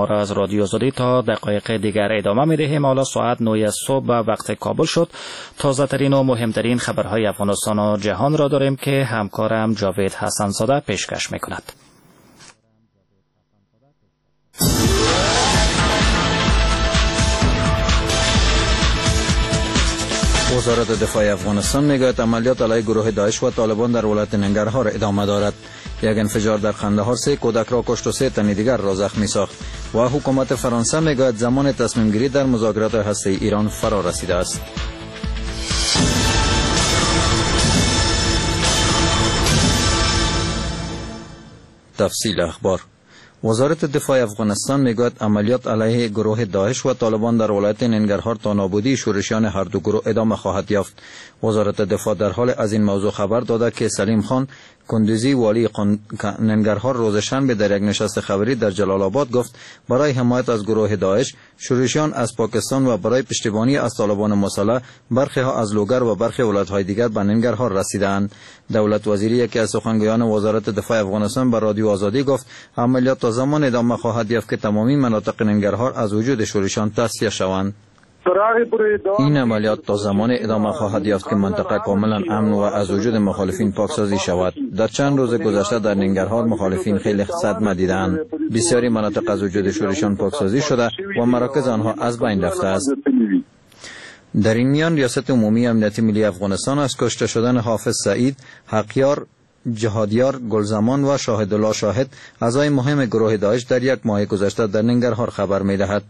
ما را از رادیو آزادی تا دقایق دیگر ادامه می‌دهیم. حالا ساعت 9 صبح به وقت کابل شد. تازه ترین و مهمترین خبرهای افغانستان و جهان را داریم که همکارم جاوید حسن‌زاده پیشکش می‌کند. وزارت دفاع افغانستان میگوید عملیات علیه گروه داعش و طالبان در ولایت ننگرهار ادامه دارد. یک انفجار در قندهار 3 کودک را کشت و 3 تن دیگر را زخمی ساخت و حکومت فرانسه میگوید زمان تصمیم گیری در مذاکرات هسته‌ای ایران فرا رسیده است. تفصیل اخبار. وزارت دفاع افغانستان میگوید عملیات علیه گروه داعش و طالبان در ولایت ننگرهار تا نابودی شورشیان هر دو گروه ادامه خواهد یافت. وزارت دفاع در حال از این موضوع خبر داده که سلیم خان کندوزی والی ننگرهار روز شنبه در یک نشست خبری در جلال آباد گفت برای حمایت از گروه داعش شورشیان از پاکستان و برای پشتیبانی از طالبان مسلح برخی ها از لوگر و برخی ولایت‌های دیگر به ننگرهار رسیدند. دولت وزیری یکی از سخنگویان وزارت دفاع افغانستان به رادیو آزادی گفت عملیات تا زمان ادامه خواهد یافت که تمامی مناطق ننگرهار از وجود شورشیان تصفیه شوند. این عملیات تا زمان ادامه خواهد یافت که منطقه کاملا امن و از وجود مخالفین پاکسازی شود. در چند روز گذشته در ننگرهار مخالفین خیلی صدمه دیدند. بسیاری مناطق از وجود شورشیان پاکسازی شده و مراکز آنها از بین رفته است. در این میان ریاست عمومی امنیت ملی افغانستان از کشته شدن حافظ سعید، حقیار، جهادیار، گلزمان و شاهدالله شاهد اعضای مهم گروه داعش در یک ماه گذشته در ننگرهار خبر می‌دهد.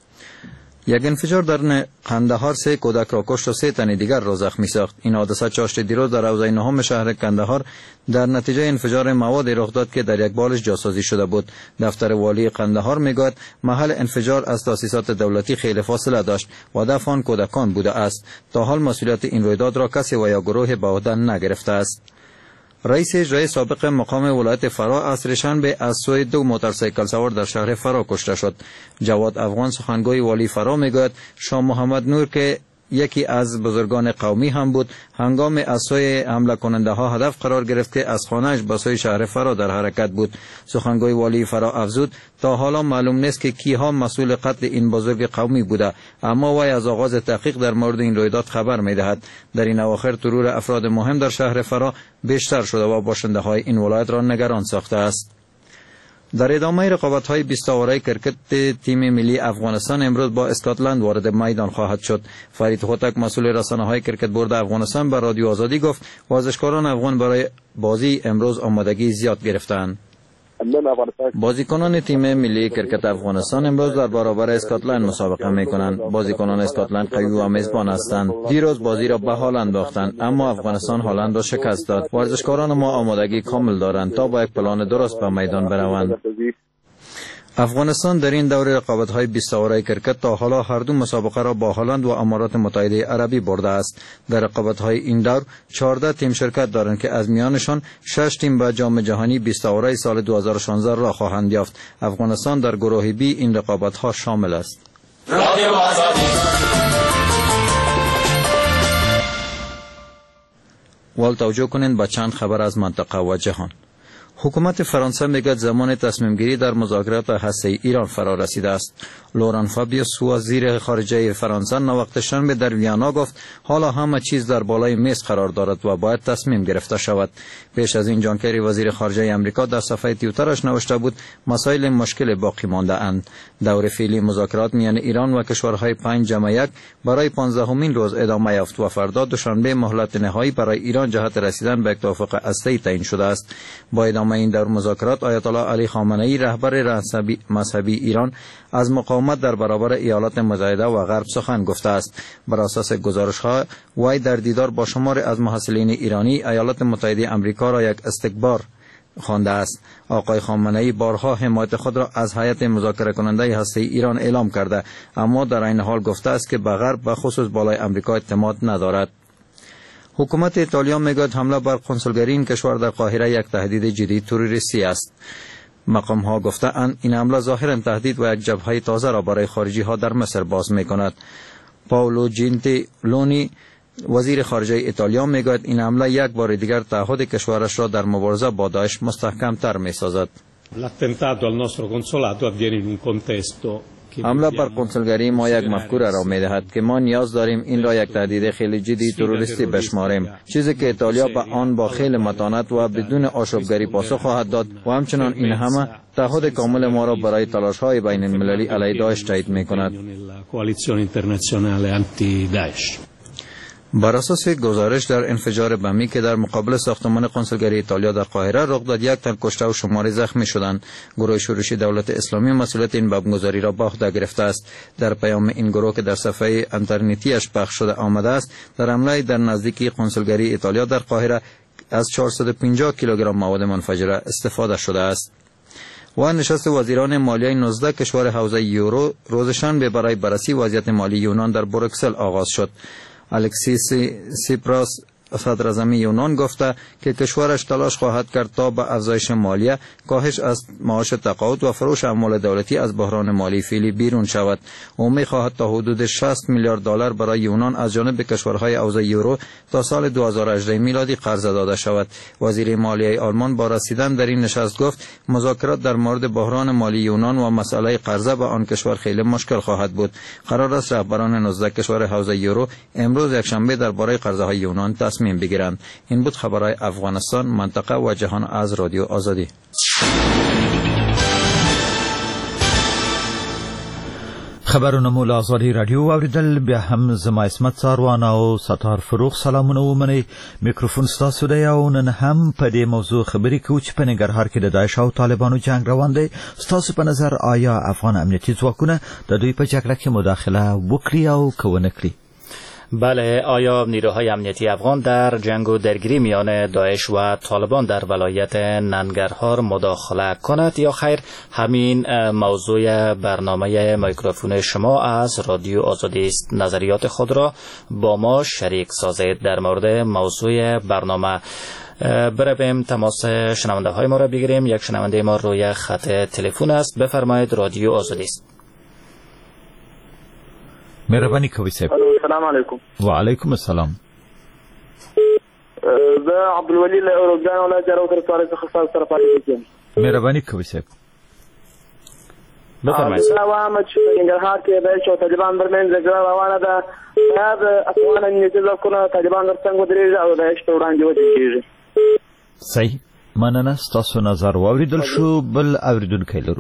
یک انفجار در قندهار 3 کودک را کشت و 3 تن دیگر را زخمی ساخت. این حادثه چاشت دیروز در حوزه نهم شهر قندهار در نتیجه انفجار مواد رخ داد که در یک بالش جاسازی شده بود. دفتر والی قندهار میگوید محل انفجار از تاسیسات دولتی خیلی فاصله داشت و دفع آن کودکان بوده است. تا حال مسئولیت این رویداد را کسی و یا گروه به عهده نگرفته است. رئیس اجرایی سابق مقام ولایت فرا عصر شنبه از سوی 2 موتورسیکل سوار در شهر فرا کشته شد. جواد افغان سخنگوی والی فرا میگوید شاه محمد نور که یکی از بزرگان قومی هم بود هنگام از سوی حمله کننده ها هدف قرار گرفت که از خانه‌اش به سوی شهر فرا در حرکت بود. سخنگوی والی فرا افزود تا حالا معلوم نیست که کیها مسئول قتل این بزرگ قومی بوده، اما وی از آغاز تحقیق در مورد این رویداد خبر می‌دهد. در این اواخر ترور افراد مهم در شهر فرا بیشتر شده و باشنده‌های این ولایت را نگران ساخته است. در ادامه رقابت‌های 20 آوره کرکت تیم ملی افغانستان امروز با اسکاتلند وارد میدان خواهد شد. فرید هوتک مسئول رسانه‌های کرکت بورد افغانستان به رادیو آزادی گفت ورزشکاران افغان برای بازی امروز آمادگی زیاد گرفتند. بازیکنان تیم ملی کرکت افغانستان امروز در برابر اسکاتلند مسابقه می‌کنند. بازیکنان اسکاتلند قوی و میزبان هستند. دیروز بازی را به هالند باختند، اما افغانستان هالند را شکست داد. ورزشکاران ما آمادگی کامل دارند تا با یک پلان درست به میدان بروند. افغانستان در این دور رقابت‌های 20 آوره کرکت تا حالا هر دو مسابقه را با هلند و امارات متحده عربی برده است. در رقابت‌های این دور 14 تیم شرکت دارند که از میانشان 6 تیم به جام جهانی 20 آوره سال 2016 را خواهند یافت. افغانستان در گروه بی این رقابت‌ها شامل است. وال توجه کنید به چند خبر از منطقه و جهان. حکومت فرانسه میگوید زمان تصمیم گیری در مذاکرات هسته‌ای ایران فرا رسیده است. لوران فابیوس وزیر خارجه فرانسه نوقت شنبه در ویانا گفت حالا همه چیز در بالای میز قرار دارد و باید تصمیم گرفته شود. پیش از این جان کری وزیر خارجه آمریکا در صفحه توییترش نوشته بود مسائل مشکل باقی مانده اند. دور فعلی مذاکرات میان ایران و کشورهای 5+1 برای 15مین روز ادامه یافت و فردا دوشنبه مهلت نهایی برای ایران جهت رسیدن به یک توافق هسته‌ای تعیین شده است. با ادامه این دور مذاکرات آیت الله علی خامنه‌ای رهبر مذهبی ایران از مقاومت در برابر ایالات متحده و غرب سخن گفته است. بر اساس گزارش‌ها وی در دیدار با شمار از محصلین ایرانی ایالات متحده آمریکا را یک استکبار خوانده است. آقای خامنه‌ای بارها حمایت خود را از هیئت مذاکره کننده هسته‌ای ایران اعلام کرده، اما در این حال گفته است که به غرب و خصوص بالای آمریکا اعتماد ندارد. حکومت ایتالیا میگوید حمله بر کنسولگری این کشور در قاهره یک تهدید جدی تروریستی است. مقام ها گفتند این حمله ظاهرا تهدید و یک جبهه تازه را برای خارجی ها در مصر باز میکند. پاولو جنتیلونی وزیر خارجه ایتالیا میگوید این حمله یک بار دیگر تعهد کشورش را در مبارزه با داعش مستحکم تر میسازد. L'attentato al nostro consolato avviene in un contesto. حمله بر کنسولگری ما یک مفکوره را می‌دهد که ما نیاز داریم این را یک تهدید خیلی جدی تروریستی بشماریم، چیزی که ایتالیا به آن با خیلی متانت و بدون آشوبگری پاسخ خواهد داد و همچنان این همه تعهد کامل ما را برای تلاش‌های بین المللی علیه داعش تایید می‌کند. بر اساس گزارش در انفجار بمی که در مقابل ساختمان کنسولگری ایتالیا در قاهره رخ داد، 1 تن کشته و شماری زخمی شدند. گروه شورشی دولت اسلامی مسئولیت این بمبگذاری را به عهده گرفته است. در پیام این گروه که در صفحه اینترنتیش پخش شده آمده است، در حمله در نزدیکی کنسولگری ایتالیا در قاهره از 450 کیلوگرم مواد منفجره استفاده شده است. و نشست وزیران مالیه 19 کشور حوزه یورو روز شنبه برای بررسی وضعیت مالی یونان در بروکسل آغاز شد. الکسیس سیپراس صدر اعظم یونان گفته که کشورش تلاش خواهد کرد تا به افزایش مالیه، کاهش از معاش تقاعد و فروش اموال دولتی از بحران مالی فعلی بیرون شود. او می‌خواهد تا حدود 60 میلیارد دلار برای یونان از جانب کشورهای حوزه یورو تا سال 2018 میلادی قرض داده شود. وزیر مالیه آلمان با رسیدن در این نشست گفت مذاکرات در مورد بحران مالی یونان و مسئله قرضه به آن کشور خیلی مشکل خواهد بود. قرار است رهبران 19 کشور حوزه یورو امروز یکشنبه درباره قرضه‌های یونان تصمیم بگیرند. این بود خبرهای افغانستان، منطقه و جهان از رادیو آزادی. خبرونه مو له آزادي رادیو اوریدل. بیا هم زما اسمت څاروان او ستار فروغ سلامونه ومنئ. میکروفون ستاسو دی او نن هم په دې موضوع خبرې کوو چې په ننګرهار کې د داعش او طالبانو جنگ روان دی. ستاسو په نظر آیا افغان امنیتي ځواکونه د دوی په جګړه کې مداخله وکړي او که ونه کړي؟ بله، آیا نیروهای امنیتی افغان در جنگ و درگیری میان داعش و طالبان در ولایت ننگرهار مداخله کند یا خیر؟ همین موضوع برنامه میکروفون شما از رادیو آزادی است. نظریات خود را با ما شریک سازید. در مورد موضوع برنامه برویم تماس شنونده های ما را بگیریم. یک شنونده ما روی خط تلفن است. بفرمایید، رادیو آزادی است. مهربانی کوي صاحب. السلام علیکم. وعلیکم السلام. زه عبدالولي له اورګان ولایت جارو تر څوارلس څخه ستاسو سره پاتې کېږم. مهربانی کوي صاحب. بفرمایئ. عوامه چې په ننګرهار کې د او طالبان ترمنځ جګړه روانه ده، دا د افغان امنیتي ځواکونو طالبان ترڅنګ ودرېږي او داعش په وړاندې ودرېږي. صحیح، مننه. ستاسو نظر واوریدل شو. بل اوریدونکی لرو.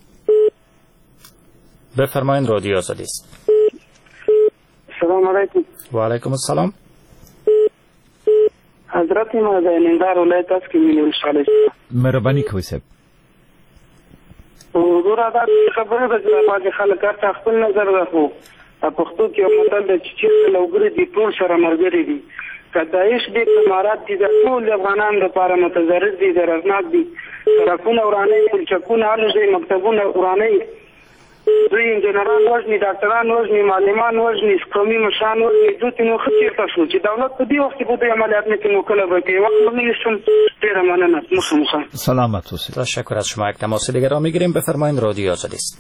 بفرمایئ، رادیو آزادی است. السلام علیکم. و علیکم السلام. حضرت ما د ننګرهار ولایت کې مینول شاله. مهرباني کوي صاحب. ورته دا خبره ده چې باندې خلک ته خپل نظر راخو. پښتو کې یو متل د چې لوګری دي ټول سره مرګري دي. کدايش دې امارات دي د ټول افغانانو لپاره متضرر دي، درناک دي. سرکونه ورانه، چکونه الوزي، مکتبونه ورانه. دوی انجنیران وژني، ډاکټران وژني، معلمان وژني، قومي مشران وژني. دوی نو خطر شو چې دولت په دې وخت کې په عملیات نه کې کله به کې وخت نه نشم. ډیر مننه. مخه سلامت اوسید. تشکر از شما. یک تماس دیگر را میگیریم. بفرمایید، رادیو آزادی است.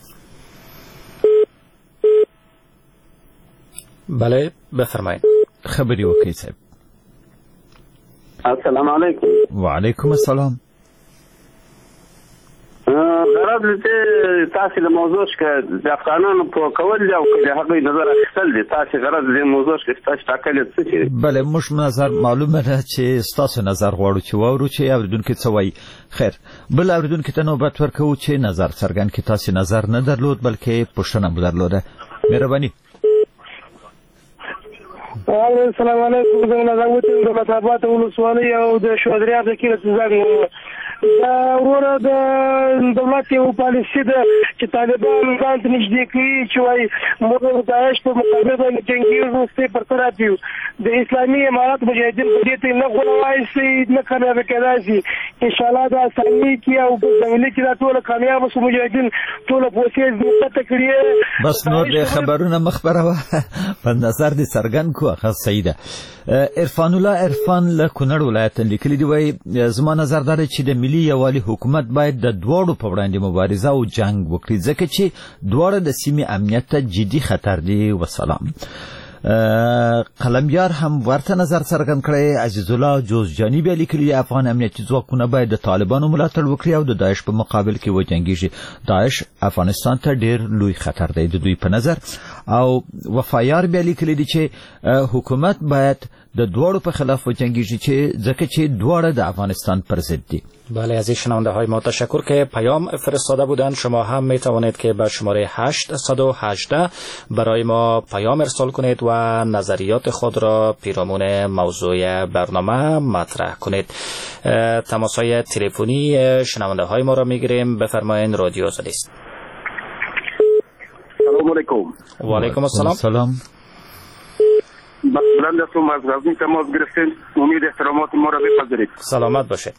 بله، بفرمایید. خبری وکړئ صاحب. السلام علیکم. وعلیکم السلام. غرض دې تاسو د موضوع کې د افغانانو په کول دی او د هغه نظر اخیستل دي. تاسو غرض دې موضوع کې تاسو ټاکل څه؟ بله، موږ نظر معلومه ده چې تاسو نظر غواړو چې واورو چې اوریدونکو څه وایي. خیر، بل اوریدونکو ته نوبت ورکوو چې نظر څرګند کړي. تاسو نظر نه درلود بلکې پوښتنه مو درلوده. مهرباني. السلام علیکم. زه نظر د مطابقت ولسوالۍ او د شودریاب د کیسه زنګ دا وروره د دولت یو پالیسي ده چې طالبان ځان ته نږدې کوي چې وایي موږ د داعش په مقابل باندې جنګیږو، ستې پر طرف یو. د اسلامي امارات مجاهدین په دې ته نه غوړوای شي، نه کامیاب کېدای شي. انشاءالله دا اساني کې او په ځنګلي کې دا ټول کامیاب شو. مجاهدین ټول پوسې زیاته کړي. بس نور د خبرونه مخبره و په نظر دې څرګند کو. خاص صحیح ده. عرفان الله عرفان له کونړ ولایت لیکلي دی، وایي زما نظر دا چې د ملي یوالي حکومت باید د دواړو په وړاندې مبارزه او جنگ وکړي، ځکه چې دواړه د سیمې امنیت ته جدي خطر دی. وسلام. قلميار هم ورته نظر څرګند کړی. عزیز الله جوزجاني بیا لیکلي افغان امنیتي ځواکونه باید د طالبانو ملاتړ وکړي او د داعش په مقابل کې وجنګیږي. داعش افغانستان ته ډیر لوی خطر دی د دوی په نظر. او وفایار بیا لیکلي دي چې حکومت باید د دوړو په خلاف وجنگیږي ځکه چې دوړه د افغانستان پر ضد دي. بله، از این شنونده های ما تشکر که پیام فرستاده بودند. شما هم می توانید که به شماره 818 برای ما پیام ارسال کنید و نظریات خود را پیرامون موضوع برنامه مطرح کنید. تماس های تلفنی شنونده های ما را می گیریم. بفرمایید. رادیو آزادی است. سلام علیکم. و علیکم السلام. بلند هستم از غزنی تماس گرفتیم. امید احترامات ما را بپذیرید. سلامت باشید.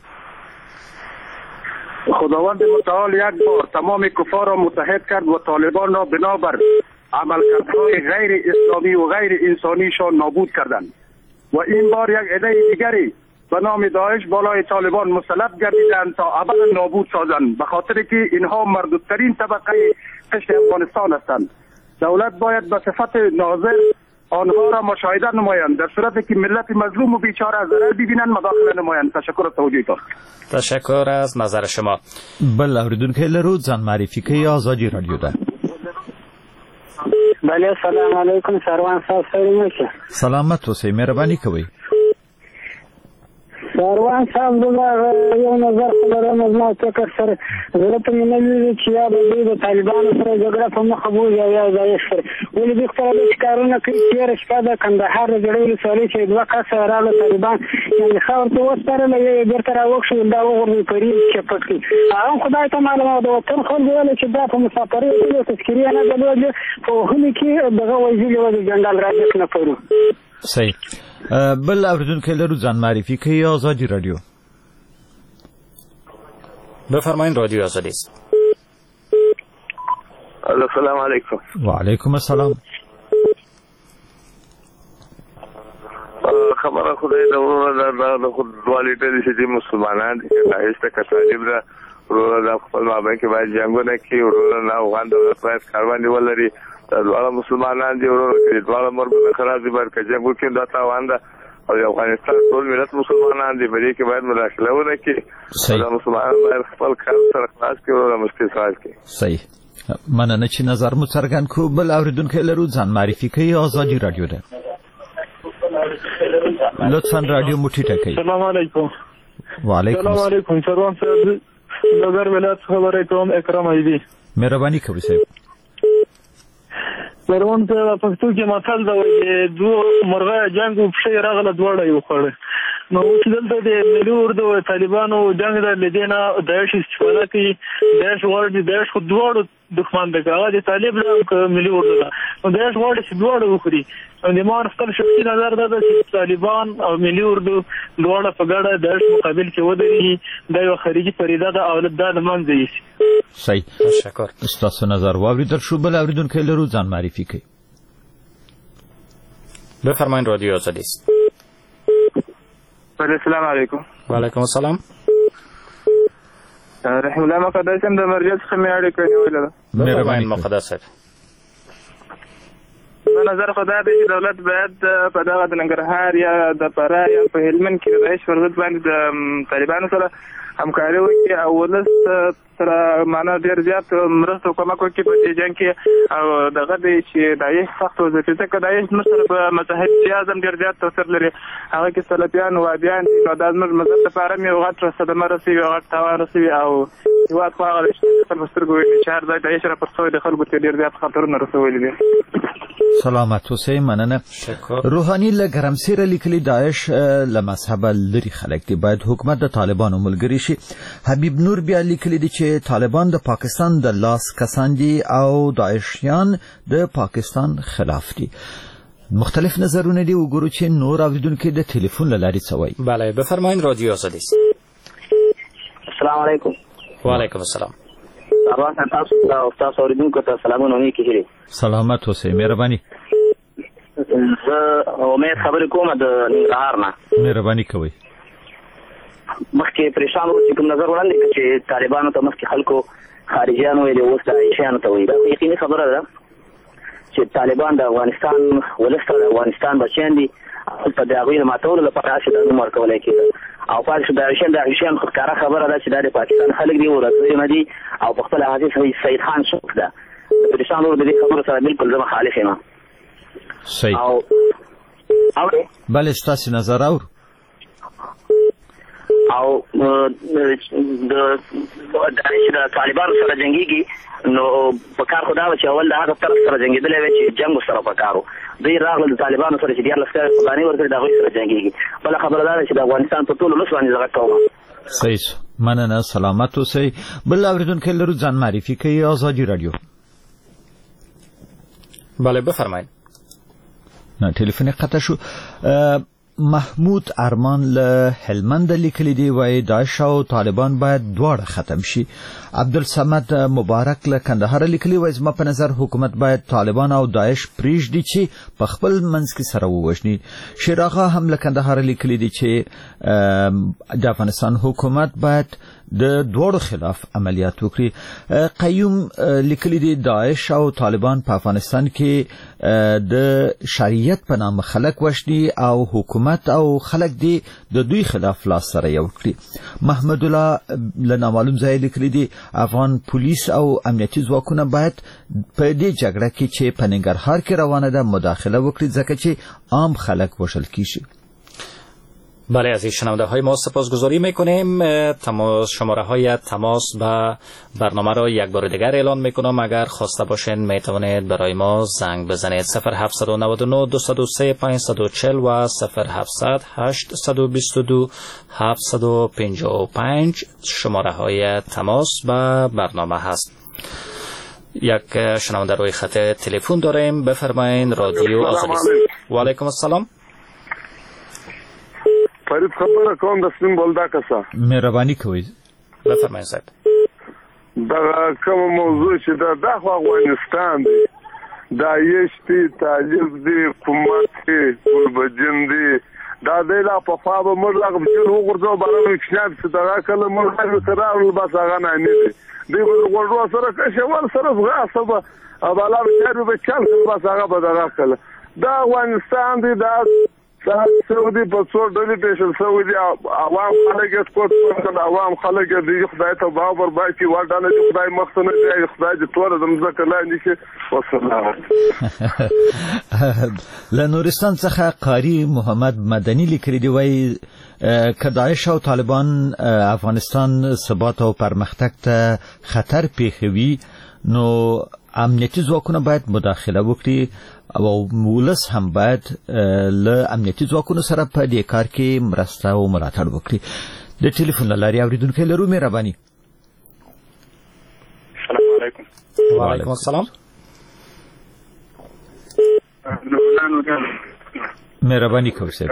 خداوند متعال یک بار تمام کفار را متحد کرد و طالبان را بنابر عملکردهای غیر اسلامی و غیر انسانیشان نابود کردند و این بار یک عده دیگری به نام داعش بالای طالبان مسلط گردیدند تا ابدا نابود سازند، به خاطر که اینها مردودترین طبقه قشر افغانستان هستند. دولت باید به صفت ناظر آنها را مشاهده نمایند، در صورتی که ملت مظلوم و بیچاره از ضرر ببینند مداخله نمایند. تشکر از توجیهتان. تشکر از نظر شما. بل اوریدونکو لرو ځان معرفي کوي. آزادی رادیو ده. بله، سلام علیکم. سروان صاحب سلام. سلامت اوسئ. مهرباني کوئ. سروان صاحب دغه یو نظر خبره مزما فکر سره زړه ته مې نه ویلي چې یا به د طالبانو سره جګړه په مخه بوځي او یا داعش سره. ولې دوی خپله داسې کارونه کوي. تېره شپه د کندهار د جړۍ ولسوالۍ چې 2 کسه راغله طالبان، یعنې خاور ته وسپارله، یا یې بېرته راوکښول، دا وغورځوي په ریل کې پټ کړي. هغه هم خدای ته معلومه د وطن خلکو ویله چې دا په مسافرۍ وتلي، تذکرې نه درلودې، په وهلو کې دغه وژلي وه د جنرال راجک نه پرو. صحیح. بل اوریدونکو لرو ځان معرفي کوي. آزادی رادیو. بفرمایید. رادیو آزادی است. السلام علیکم. و علیکم السلام. خبره خدای د ورور د خود والدې چې مسلمانان دي داعش ته طالب را ورور د خپل مابین کې باید جنگونه کوي. ورور نه افغان دولت باید کاروان ولري. دا مسلمانان دي ورور کې دا مرګ خلاص دي باید جنگو کې دا تاوان ده او افغانستان ټول ملت مسلمانان دي، بلې کې باید مداخله ونه کړي. دا مسلمانان باید خپل کار سره خلاص کړي او مستقل کړي. صحیح. مننه چې نظر مو څرګند کو. بل اوریدونکو لرو ځان معرفي کوي. آزادی رادیو ده. لطفا رادیو مو ټیټه کړئ. سلام علیکم. وعلیکم السلام علیکم. سروان صاحب نظر ولایت خبرې کوم. اکرام ایدی. مهرباني کوئ صاحب. سروان صاحب پښتو کې متل دی چې دوه مرغه جنگ او پښې راغله دواړه یو خړ. نو اوس دلته د ملي اردو او طالبانو جنگ د لیدنه داعش استفاده کوي. داعش ورته داعش خو دواړو دښمن دی، هغه د طالب له ملي اردو ده. نو داعش ورته چې دواړو وخوري. د ما خپل شخصي نظر ده چې طالبان او ملي اردو دواړه په ګډه داعش مقابل کې ودرېږي. دا یو خارجي پریده ده او دا د منځه یوسي. صحیح. تشکر. ستاسو نظر واوریدل شو. بل اوریدونکو لرو ځان معرفي کوي. بفرمایید. رادیو آزادی است. السلام علیکم. و علیکم السلام. رحم الله مقدس هم د مرجع څخه مې اړیکه نیولې ده. مهرباني مقدس صاحب. په نظر خو دا دی چې دولت باید په دغه د ننګرهار یا د فراه یا په هلمند کې د داعش پر ضد باندې د طالبانو سره همکاري وکړي او ولس سره معنا ډېر زیات مرسته او کومک وکړي په دې جنګ کې. او دغه دی چې داعش سخت وځي، ځکه داعش مشر په متحد اعظم ډېر زیات تاثیر لري. هغه کې سلفیان او وهابیان دي. دا زموږ مذهب لپاره هم یو غټ صدمه رسوي او غټ تاوان رسوي. او هېواد خو هغه په سترګو ویني چې هر ځای داعش راپور شوی د خلکو ته ډېر زیات خطرونه رسولي دي. سلامت اوسئ. مننه. روحاني له ګرمسیره لیکلي داعش له مذهبه لري خلک دي، باید حکومت د طالبانو ملګری شي. حبیب نور بیا لیکلي دي چې طالبان د پاکستان د لاس کسان دي او داعشیان د پاکستان خلاف دي. مختلف نظرونه دي. وګورو چې نور اوریدونکو د ټلیفون له لارې څه وایي. بله، بفرمایید. رادیو آزادی است. السلام علیکم. و علیکم السلام. سروان صاحب تاسو او تاسو اوریدونکو ته سلامونه نیکی. سلامت اوسئ. مهرباني. زه امید خبرې کوم د ننګرهار نه. مهرباني کوئ. مخکې پریشان وو چې کوم نظر وړاندې کړ چې طالبانو ته مخکې خلکو خارجیان ویلي، اوس داعشیانو ته وایي. دا یقیني خبره ده چې طالبان د افغانستان ولسته د افغانستان بچیان دي هلته د هغوی د ماتولو لپاره هسې دا نوم ورکولی کېده او پاتې د عیشیان خو ښکاره خبره ده چې دا د پاکستان خلک دي ورځونه دي او په خپله هغې سید خان څوک ده د پاکستان ورور د دې خبرو سره بلکل زه مخالف یم. صحیح. بله ستاسې نظر اورو. او د طالبانو سره جنګېږي نو په کار خو دا و چې اول د هغه طرف سره جنګېدلی وی چې جنګ ورسره په کار و. دوی راغله د طالبانو سره چې 14 کاله قرباني ورکړې د هغوی سره جنګېږي. بله خبره دا ده چې د افغانستان په ټول ولس باندې زه غږ کوم. صحیح. مننه. سلامت اوسئ. بل اورېدونکی لرو ځان معرفي کوي. آزادي راډیو. بله بفرمایید. نه ټلیفون قطع شو. محمود ارمان له هلمند لیکلی دی وای داعش او طالبان باید دواړه ختم شي. عبدالصمد مبارک له کندهار لیکلی وای زما په نظر حکومت باید طالبان او داعش پریږدي چې په خپل منځ کې سره ووژني. شیراغه هم له کندهار لیکلی دی چې د افغانستان حکومت باید د دوړو خلاف عملیات وکړي. قیوم لیکلی دی داعش او طالبان په افغانستان کې د شریعت په نام خلک وشني او حکومت او خلک دی د دوی خلاف لاس سره یو کړي. محمد الله له نامعلوم ځای لیکلی دی افغان پولیس او امنیتي ځواکونه باید په دې جګړه کې چې په ننګرهار کې روانه ده مداخله وکړي ځکه چې عام خلک وژل کیږي. بله از این شنونده های ما سپاسگزاری میکنیم. شماره های تماس به برنامه را یک بار دیگر اعلان میکنم. اگر خواسته باشین میتوانید برای ما زنگ بزنید 0799 203 540 و 0700 822 755 شماره های تماس به برنامه هست. یک شنونده روی خط تلفن داریم. بفرمایید. رادیو آزادی. و علیکم السلام. فرید خبره کوم د سپین بولداکه سره. مهرباني کوئ. بفرمایئ صاحب. دا کوم موضوع چې دا خو افغانستان دی. دا یشتي طالب دی حکومت دی ګلبجن دی دا د لا په فابه مرغه چې وګورځو بارانو کښناب چې دا کله مرغه سره بس هغه نه دی. دی ورغړو سره کښول سره غاصبه ابالا چې به چل بس هغه به دا کله دا افغانستان دی. دا سعودي په څو ډلې پیشل سعودي عوام خلک یې کوټ کړل عوام خلک دې خدای ته باور باندې ورډانه چې خدای مخته دی خدای دې ټول د مزکه لاندې کې وسلام. له نورستان څخه قاری محمد مدني لیکلی دی وای که داعش او طالبان افغانستان ثبات او پرمختګ ته خطر پیښوي نو امنیتي ځواکونه باید مداخله وکړي او ولس هم باید له امنیتي ځواکونو سره په دې کار کې مرسته او ملاتړ وکړي. د ټلیفون له لارې اورېدونکي لرو. مهرباني. السلام علیکم. وعلیکم السلام. مهرباني کوئ صاحب.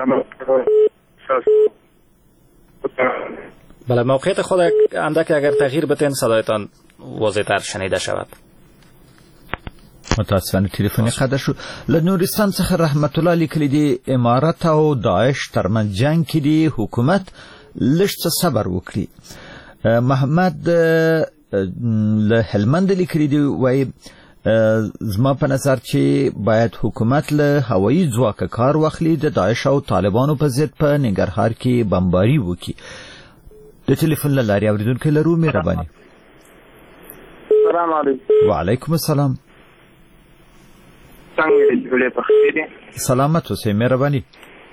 بله موقعیت خود اندک اگر تغییر بتین صدایتان واضح‌تر شنیده شود. متاسفانه تلیفون قطع شو. له نورستان څخه رحمت الله لیکلی دی امارات او داعش ترمنځ جنگ کې دی حکومت لږ څه صبر وکړي. محمد له هلمند لیکلی دی وای زما په نظر چې باید حکومت له هوایي ځواک کار واخلي د داعش او طالبانو په ضد په ننګرهار کې بمباري وکړي. د ټلیفون له لارې اورېدونکي لرو. مهرباني. السلام علیکم. وعلیکم السلام. څنګه جوړې په خیر دي؟ سلامت اوسئ. مهرباني.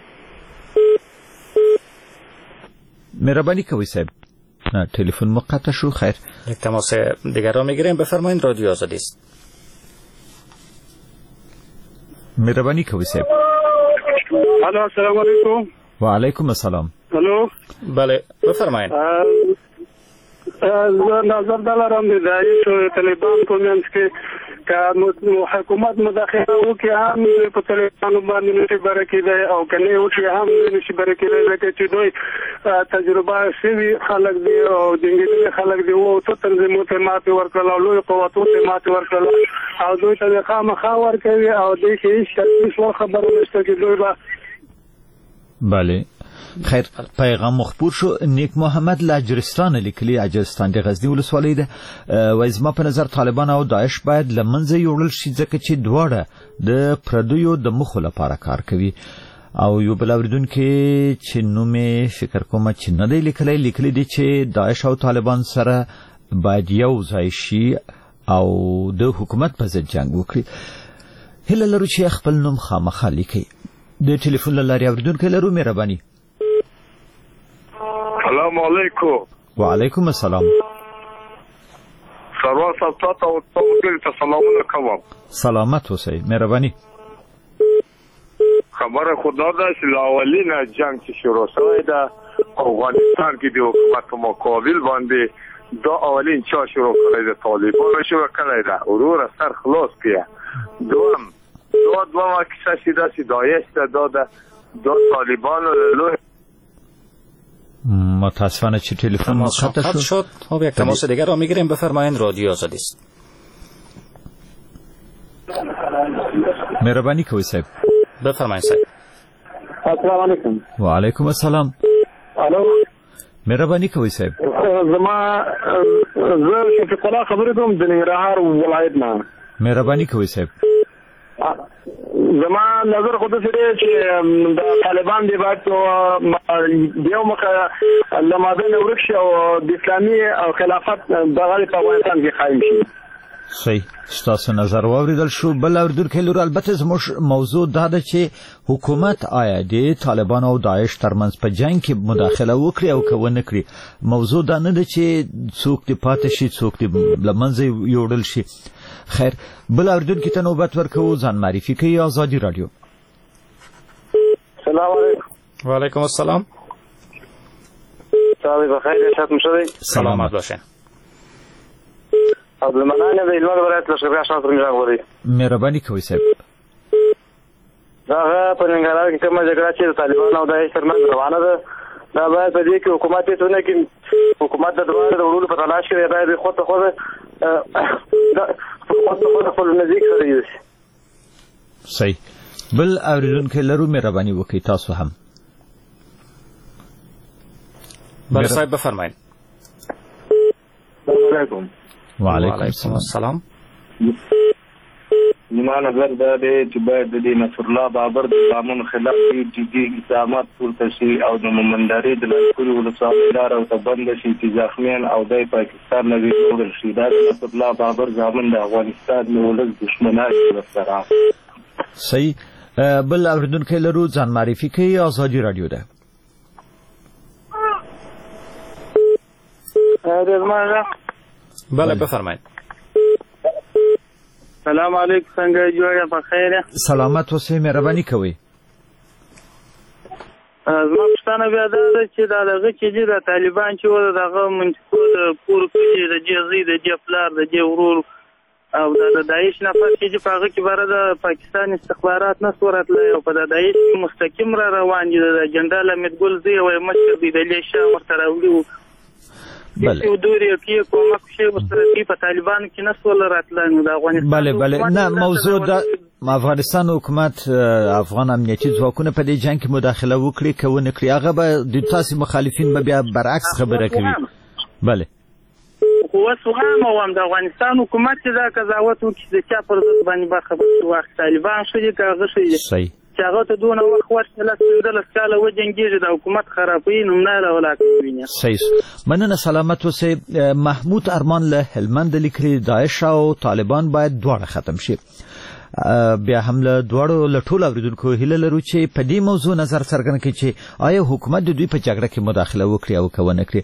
مهرباني کوئ صاحب. تلفن مقطع شو. خیر. یک تماس دیگر را میگیریم. بفرمایید. رادیو آزادی است. مهرباني کوئ صاحب. الو السلام علیکم. و علیکم السلام. الو. بله بفرمایید. نظر دلارم د داعش او طالبان په منځ کې که حکومت مداخله وکړي هم په طالبانو باندې نشي برکېدای او کنه وکړي هم نشي برکېدای ځکه چې دوی تجربه شوي خلک دي او جنګېدلي خلک دي او څو تنظیمونو ته ماتې ورکړل او لویو قوتونو ته ماتې ورکړل او دوی ته خامخا ورکوي او دوی کې هېڅ خبره نشته چې دوی به بله خیر پیغام مخبور شو. نیک محمد لاجرستان لیکلي اجرستان د غزنی ولسوالۍ ده وایي زما په نظر طالبان او داعش باید لمنځه یوړل شي ځکه چې دواړه د پردیو د مخو لپاره کار کوي. او یو بل اوریدونکي چې نومې فکر کوم چې نه دی لیکلي دي چې داعش او طالبان سره باید یو ځای شي او د حکومت په ضد جنگ وکړي. هله لرو چې خپل نوم خامخا لیکي. د ټلیفون له لارې اوریدونکي لرو مهرباني. السلام علیکم. وعلیکم السلام. سروان صاحب تاسو ته سلامونه کوم. سلامت اوسئ مهرباني. خبره خدا ده چې لاولینه جنگ چې شروع شوی ده افغانستان کې د حکومت په مقابل باندې دا اولین چا شروع کړی ده طالبان شروع کړی ده ورور سر خلاص کړه. دوم کیسه چې دا چې داعش دا طالبان له متاسفانه چې تلفن قطع شد. خب یک تماس دیگر را میگیریم. بفرمایید رادیو آزادی است. مهربانی کوي صاحب. بفرمایید صاحب. السلام علیکم. و علیکم السلام. الو مهربانی کوي صاحب. زما زه شفیق الله خبرې کوم د ننګرهار ولایت نه. مهربانی کوي صاحب. زما نظر خود سره چې د طالبان دی باید دیو مخه لمازن ورکش او د اسلامي خلافت دغه په افغانستان کې قائم شي. صحیح ستاسو نظر واوریدل شو. بل اوریدونکي لور البته زموږ موضوع دا ده چې حکومت آیا د طالبان او داعش ترمنځ په جنگ کې مداخله وکړي او کوونه کړي. موضوع دا نه ده چې څوک دی پاتې شي څوک دی لمنځه یوړل شي. خیر بل اوریدونکي ته نوبت ورکوو. ځان معرفي کوي. آزادی رادیو. سلام علیکم. وعلیکم السلام. صاحب بخیر شاتم شوی. سلامت باشین. عبدالمنان د علماء ولایت لشکرګاه شاته میراغ وری. مهرباني کوي صاحب. دا په ننګرهار کې کومه جګړه چې طالبان او داعش ترمنځ روانه ده دا باید په دې کې حکومت هیڅ ونه کړي. حکومت د دواره د وړلو په تلاش کې باید خود ته خپل نزدیک سره یوسي. صحیح. بل اوریدونکي لرو مهرباني وکړئ تاسو هم. بله صاحب بفرمایید. السلام علیکم. وعلیکم السلام. زما نظر دا دی چې باید د نصر الله بابر د قانون خلاف جدي اقدامات پورته شي او د مومنداري د لښکرو ولسوالۍ لاره ورته بنده شي چې زخمیان او د پاکستان نه ویوړل شي. دا د نصر الله بابر ضامن د افغانستان د ولس دشمنان سره. صحیح. بل اوریدونکي لرو. ځان معرفي کوي. آزادی رادیو ده. بله بفرمایید. سلام علیکم. څنګه جوړه په خیره؟ سلامت اوسئ مهرباني کوي. زما پښتنه بیا دا چې دا دغه چې د طالبان چې و دغه منځکو د پور کې د جزي د جفلار د جورور او د داعش نه پاتې چې په هغه کې بره د پاکستان استخبارات نه صورتله او په د داعش مستقیم را روان دي. د جنرال حمید ګل زی او مشر دی د لیشا ورته راوړي. بله دوری کې کومه شی ورته په طالبان کې نه سول راتلنه د افغانستان. بله نه موضوع د افغانستان حکومت افغان امنیتي ځواکونه په دې جنگ کې مداخله وکړي کوونه کړی. هغه به د تاسو مخالفین به بیا برعکس خبره کوي. بله خو وسوغه او د افغانستان حکومت چې دا قضاوت وکړي چې چا پر ضد باندې برخه واخ طالبان شو دي کاغه شي. صحیح. چې هغه ته دونه وخت ورسله چې کاله وجنګیږي د حکومت خرابوي نو نه راولاکوي. صحیح. مننه. سلامت اوسئ. محمود ارمان له هلمند لیکلي داعش او طالبان باید دواړه ختم شي. بیا هم له دواړو له ټولو اوریدونکو هیله لرو چې په دې موضوع نظر څرګند کړي چې آیا حکومت د دوی په جګړه کې مداخله وکړي او کوونه کړي.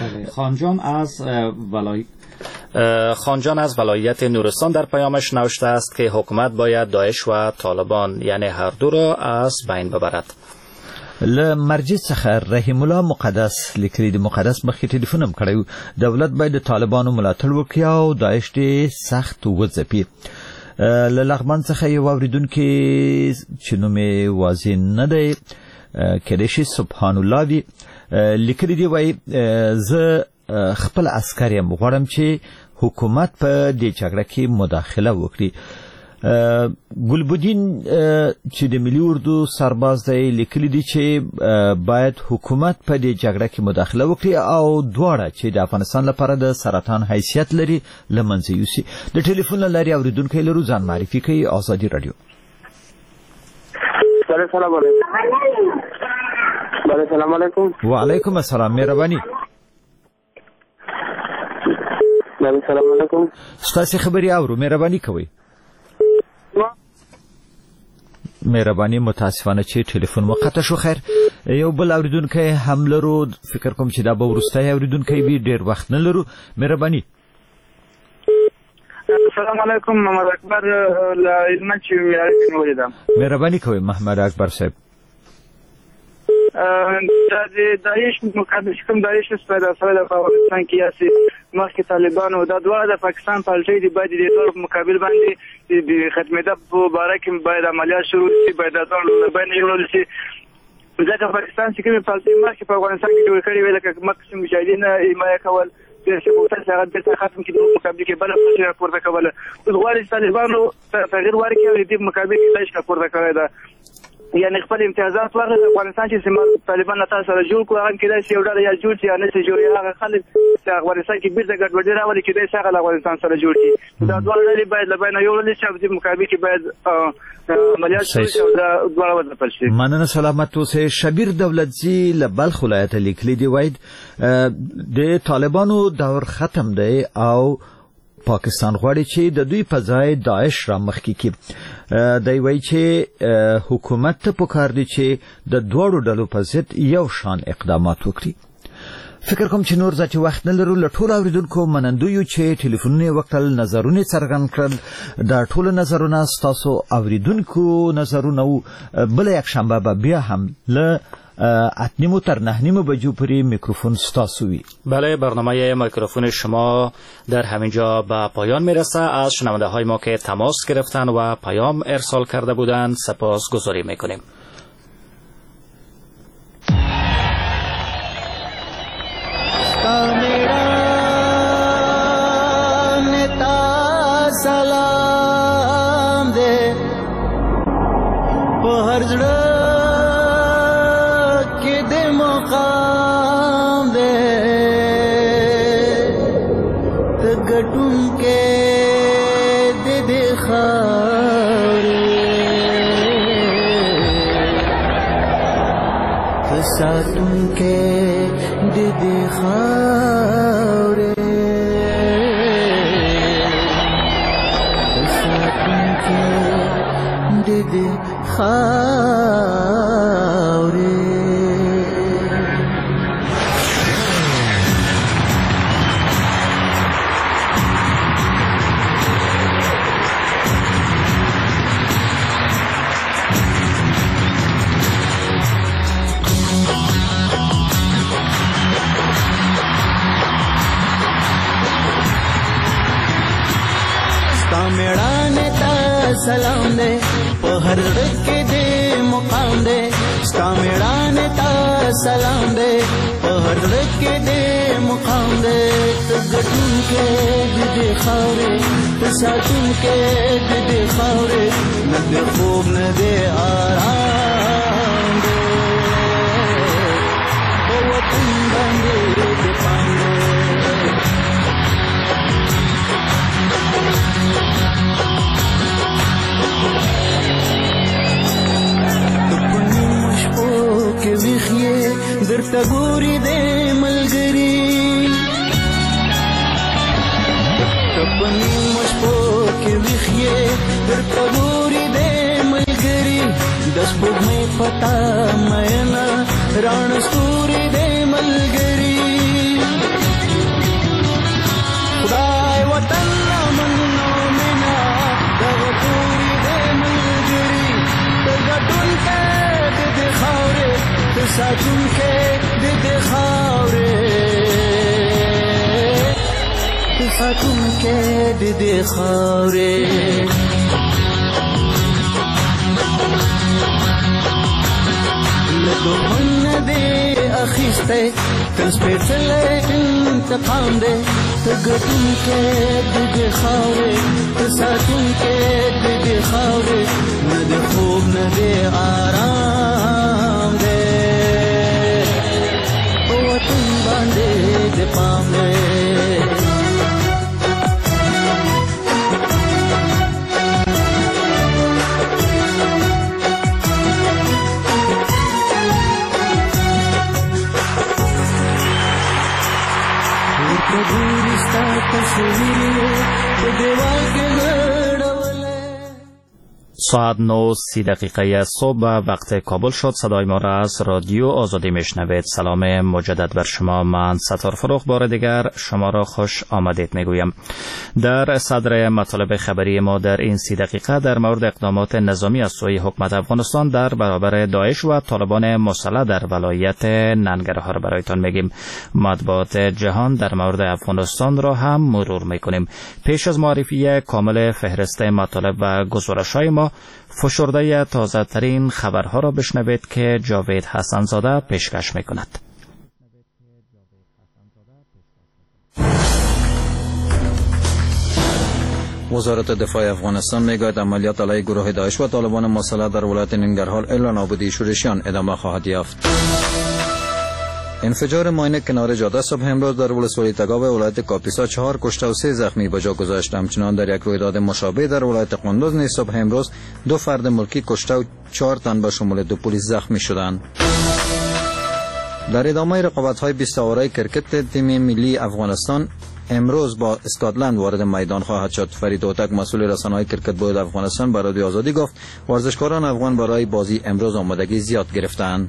خانجان از ولایت نورستان در پیامش نوشته است که حکومت باید داعش و طالبان یعنی هر دو را از بین ببرد. له مرجع څخه رحیم الله مقدس لیکلي د مقدس مخکې ټلیفون هم کړی. دولت باید د طالبانو ملاتړ وکړي او داعش دې سخت وځپي. له لغمان څخه یو اوریدونکي چې نوم یې واضح نه دی کېدای شي سبحان الله وي لیکلي دی. وایي زه خپل عسکر یم غواړم چې حکومت په دې جګړه کې مداخله وکړي. ګلبدین چې د ملي اردو سرباز دی لیکلي دي چې باید حکومت په دې جګړه کې مداخله وکړي او دواړه چې د افغانستان لپاره د سرطان حیثیت لري له منځه یوسي. د ټلیفون له لارې اورېدونکی لرو، ځان معرفي کوي. آزادي رادیو. السلام علیکم. وعلیکم السلام. مهرباني. السلام علیکم. ستاسو خبري اورو، مهرباني کوئ. مهرباني. متاسفانه چې ټلیفون وقته شو. خیر، یو بل اوریدونکی هم لرو، فکر کوم چې دا به وروستی اوریدونکی وي، ډیر وخت نه لرو. مهرباني. السلام علیکم. محمد اکبر له علمه چې اړیکې ولیدم. مهرباني کوئ محمد اکبر صاحب. د داعش مقابل کوم داعش پیدا شوی د افغانستان کې یاسي مخکې طالبانو دا دواړه د پاکستان پالټۍ دی باید د ټول مقابل باندې د ختمېدا په باره کې باید عملیات شروع شي، باید د ټول باندې یوړل شي. ځکه پاکستان چې کومې پالټۍ مخکې په افغانستان کې جوړ کړې وې لکه مقصد مجاهدین حمایه کول چې په هغه د ختم کې د مقابل کې بل څه راپورته کوله. اوس غواړي طالبانو تغیر ورکړي او د مقابل کې داعش راپورته کوي. دا یعنی خپل امتیازات واخلي. د افغانستان چې سیمه طالبان له تاسو سره جوړ کړو هغه کېدای شي یو ډول یا جوړ شي یا نه شي جوړ. هغه خلک چې افغانستان کې بیرته ګډوډي راولي کېدای شي هغه له افغانستان سره جوړ شي. دا ډول ډلې باید له بینه یوړل شي او د مقابل کې باید عملیات شروع شي او دا ډول وځپل شي. مننه. سلامت اوسئ. شبیر دولتزی له بلخ ولایت لیکلي دی، وایي د طالبانو دور ختم دی او پاکستان غواړي چې د دوی په ځای داعش را مخکې کړي. دی وایي چې حکومت ته پکار دی چې د دواړو ډلو په ضد یو شان اقدامات وکړي. فکر کوم چې نور ځکه وخت نه لرو. له ټولو اوریدونکو منندو یو چې ټلیفونونه وکړل، نظرونه څرګند کړل. دا ټول نظرونه ستاسو اوریدونکو نظرونه بل یک شنبه به بیا هم له 8:30 تا 9:30 بجو پری میکروفون ستاسوی. بله، برنامه میکروفون شما در همینجا به پایان میرسه. از شنونده های ما که تماس گرفتن و پیام ارسال کرده بودند سپاس گذاری میکنیم. سلام دے پہر گٹن کے دے خارے ساتن کے دے خارے ساتن کے دے خارے. سلام دے پہر کے دے مقام دے سکامیڑان تا سلام دے پہر کے دے مقام دے گٹن کے دے خاورے ساتن کے دے خاورے نہ خوب نہ دے آرام دے وطن بندے دے پاندے के विखिए दरता गोरी दे मलगरी तपनी मशपो के विखिए दरता गोरी दे मलगरी दस बुग में पता मैना राण सूरी दे मलगरी खुदाए वतन मन्नो मिना दवतूरी दे मलगरी तगटुन के दे खावरे ساتون کے دے خاورے ساتون کے دے خاورے لدو من دے اخیستے تسپیڅلے انتقام دے تگتون کے دے خاورے ساتون کے دے ساعت 9:30 صبح وقت کابل شد. صدای ما را از رادیو آزادی میشنوید. سلام مجدد بر شما. من ستار فروخ بار دیگر شما را خوش آمدید میگویم. در صدر مطالب خبری ما در این 30 دقیقه در مورد اقدامات نظامی از سوی حکومت افغانستان در برابر داعش و طالبان مسلح در ولایت ننگرهار برایتان میگیم. مطبوعات جهان در مورد افغانستان را هم مرور میکنیم. پیش از معرفی کامل فهرست مطالب و گزارش‌های ما، فشرده تازه ترین خبرها را بشنوید که جاوید حسن زاده پیشکش میکند. وزارت دفاع افغانستان میگوید عملیات علیه گروه داعش و طالبان مسلح در ولایت ننگرهار الا نابودی شورشیان ادامه خواهد یافت. انفجار ماین کنار جاده صبح امروز در ولسوالی تگاو ولایت کاپیسا 4 کشته و 3 زخمی به جا گذاشت. همچنان در یک رویداد مشابه در ولایت قندوز نیز صبح امروز 2 فرد ملکی کشته و 4 تن به شمول 2 پلیس زخمی شدند. در ادامه رقابت‌های 20 آوره کرکت تیم ملی افغانستان امروز با اسکاتلند وارد میدان خواهد شد. فرید اوتک مسئول رسانه‌های کرکت بود افغانستان برای رادیو آزادی گفت ورزشکاران افغان برای بازی امروز آمادگی زیاد گرفتند.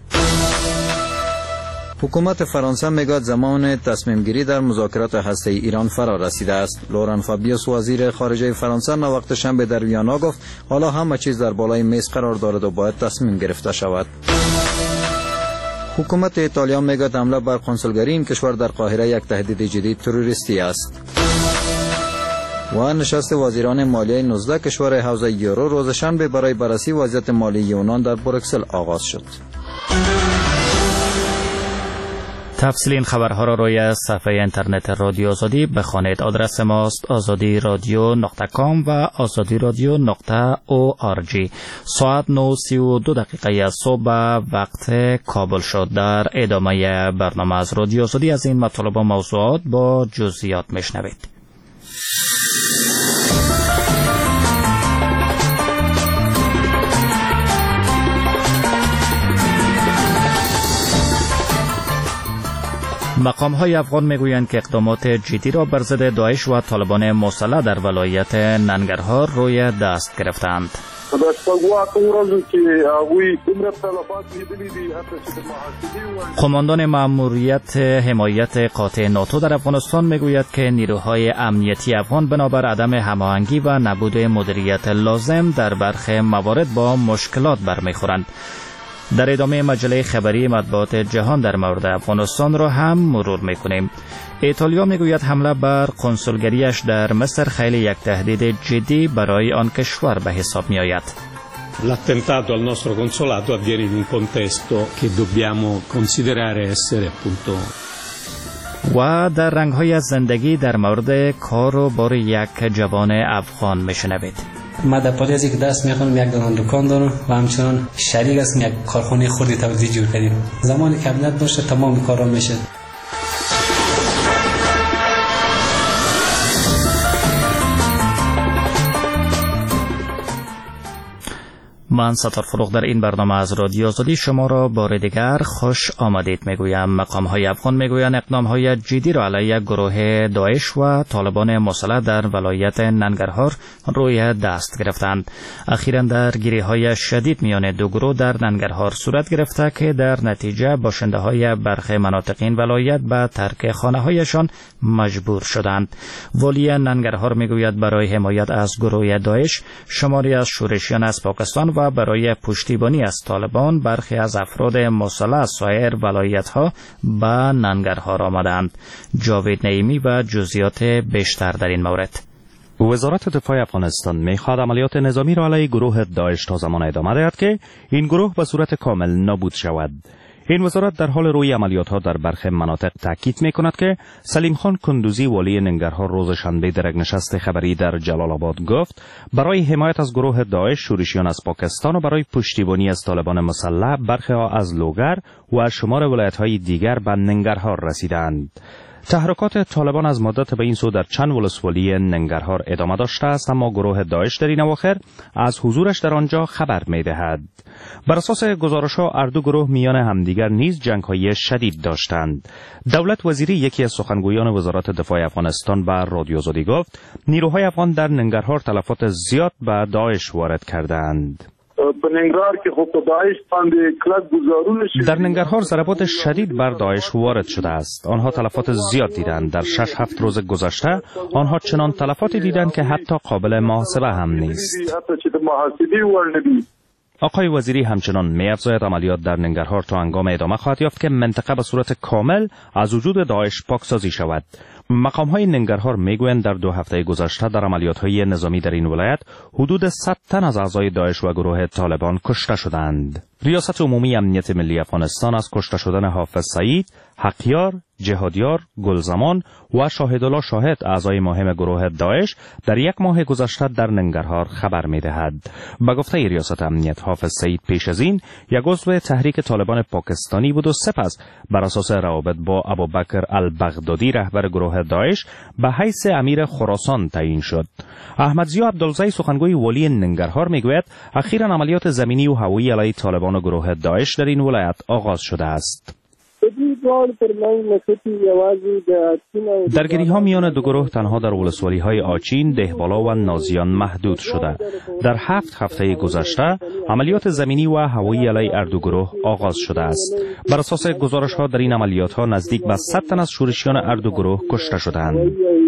حکومت فرانسه میگوید زمان تصمیم گیری در مذاکرات هسته‌ای ایران فرا رسیده است. لوران فابیوس وزیر خارجه فرانسه وقت شنبه در ویانا گفت حالا همه چیز در بالای میز قرار دارد و باید تصمیم گرفته شود. حکومت ایتالیا میگوید حمله بر کنسولگری این کشور در قاهره یک تهدید جدی تروریستی است. و نشست وزیران مالیه 19 کشور حوزه یورو روز شنبه برای بررسی وضعیت مالی یونان در بروکسل آغاز شد. تفصیل این خبرها را روی صفحه اینترنت رادیو آزادی بخوانید. آدرس ماست azadiradio.com و azadiradio.org. ساعت 9:32 صبح وقت کابل شد. در ادامه برنامه از رادیو آزادی از این مطالب و موضوعات با جزئیات میشنوید. مقام‌های افغان میگویند که اقدامات جدی را بر ضد داعش و طالبان مسلح در ولایت ننگرهار روی دست گرفتند. قماندان مأموریت حمایت قاطع ناتو در افغانستان میگوید که نیروهای امنیتی افغان بنابر عدم هماهنگی و نبود مدیریت لازم در برخی موارد با مشکلات برمیخورند. در ادامه مجله خبری مطبوعات جهان در مورد افغانستان را هم مرور میکنیم. ایتالیا میگوید حمله بر کنسولگریش در مصر خیلی یک تهدید جدی برای آن کشور به حساب می آید. L'attentato al nostro consolato avviene in un contesto che dobbiamo considerare essere appunto. و در رنگ‌های از زندگی در مورد کار و بار یک جوان افغان میشنوید. من در پاری از یک دست میخوام یک دانه دکان دارم و همچنان شریک هستم یک کارخانه خودی توزیع جور کردیم. زمانی که امنیت باشه تمام کارا میشه. من ستار فروخ در این برنامه از رادیو آزادی شما را بار دیگر خوش آمدید میگویم. مقام‌های افغان میگویند اقدام‌های جدی را علیه گروه داعش و طالبان مسلح در ولایت ننگرهار روی دست گرفتند. اخیراً درگیری‌های شدید میان دو گروه در ننگرهار صورت گرفته که در نتیجه باشنده‌های برخی مناطق این ولایت به ترک خانه‌هایشان مجبور شدند. والی ننگرهار میگوید برای حمایت از گروه داعش شماری از شورشیان از پاکستان و برای پشتیبانی از طالبان برخی از افراد مسلح از سایر ولایت‌ها به ننگرهار آمدند. جاوید نعیمی و جزئیات بیشتر در این مورد. وزارت دفاع افغانستان می‌خواهد عملیات نظامی را علیه گروه داعش تا زمان ادامه دهد که این گروه به صورت کامل نابود شود. این وزارت در حال روی عملیات‌ها در برخی مناطق تاکید می‌کند که سلیم خان کندوزی والی ننگرهار روز شنبه در یک نشست خبری در جلال آباد گفت برای حمایت از گروه داعش شورشیان از پاکستان و برای پشتیبانی از طالبان مسلح برخی از لوگر و از شمار ولایت‌های دیگر به ننگرهار رسیدند. تحرکات طالبان از مدت به این سو در چند ولسوالی ننگرهار ادامه داشته است، اما گروه داعش در این اواخر از حضورش در آنجا خبر می‌دهد. بر اساس گزارش‌ها هر دو گروه میان همدیگر نیز جنگ‌های شدید داشتند. دولت وزیری یکی از سخنگویان وزارت دفاع افغانستان به رادیو آزادی گفت نیروهای افغان در ننگرهار تلفات زیاد به داعش وارد کردند. در ننگرهار ضربات شدید بر داعش وارد شده است. آنها تلفات زیاد دیدند. در 6-7 روز گذشته آنها چنان تلفاتی دیدند که حتی قابل محاسبه هم نیست. آقای وزیری همچنان می‌افزاید عملیات در ننگرهار تا هنگام ادامه خواهد یافت که منطقه به صورت کامل از وجود داعش پاکسازی شود. مقام‌های ننگرهار میگویند در 2 هفته گذشته در عملیات‌های نظامی در این ولایت حدود 100 تن از اعضای داعش و گروه طالبان کشته شدند. ریاست عمومی امنیت ملی افغانستان از کشته شدن حافظ سعید، حقیار، جهادیار، گلزمان و شاهدالله شاهد اعضای مهم گروه داعش در 1 ماه گذشته در ننگرهار خبر می‌دهد. به گفته ریاست امنیت حافظ سعید پیش از این یک عضو تحریک طالبان پاکستانی بود و سپس بر اساس روابط با ابوبکر البغدادی رهبر گروه داعش به حیث امیر خراسان تعیین شد. احمد ضیا عبدالزی سخنگوی والی ننگرهار میگوید اخیراً عملیات زمینی و هوایی علیه طالبان و گروه داعش در این ولایت آغاز شده است. درگیری‌ها میان دو گروه تنها در ولسوالی‌های آچین، دهبالا و نازیان محدود شده. در 7 هفته گذشته عملیات زمینی و هوایی علیه هر دو گروه آغاز شده است. بر اساس گزارش‌ها در این عملیات‌ها نزدیک به 100 تن از شورشیان هر دو گروه کشته شدند.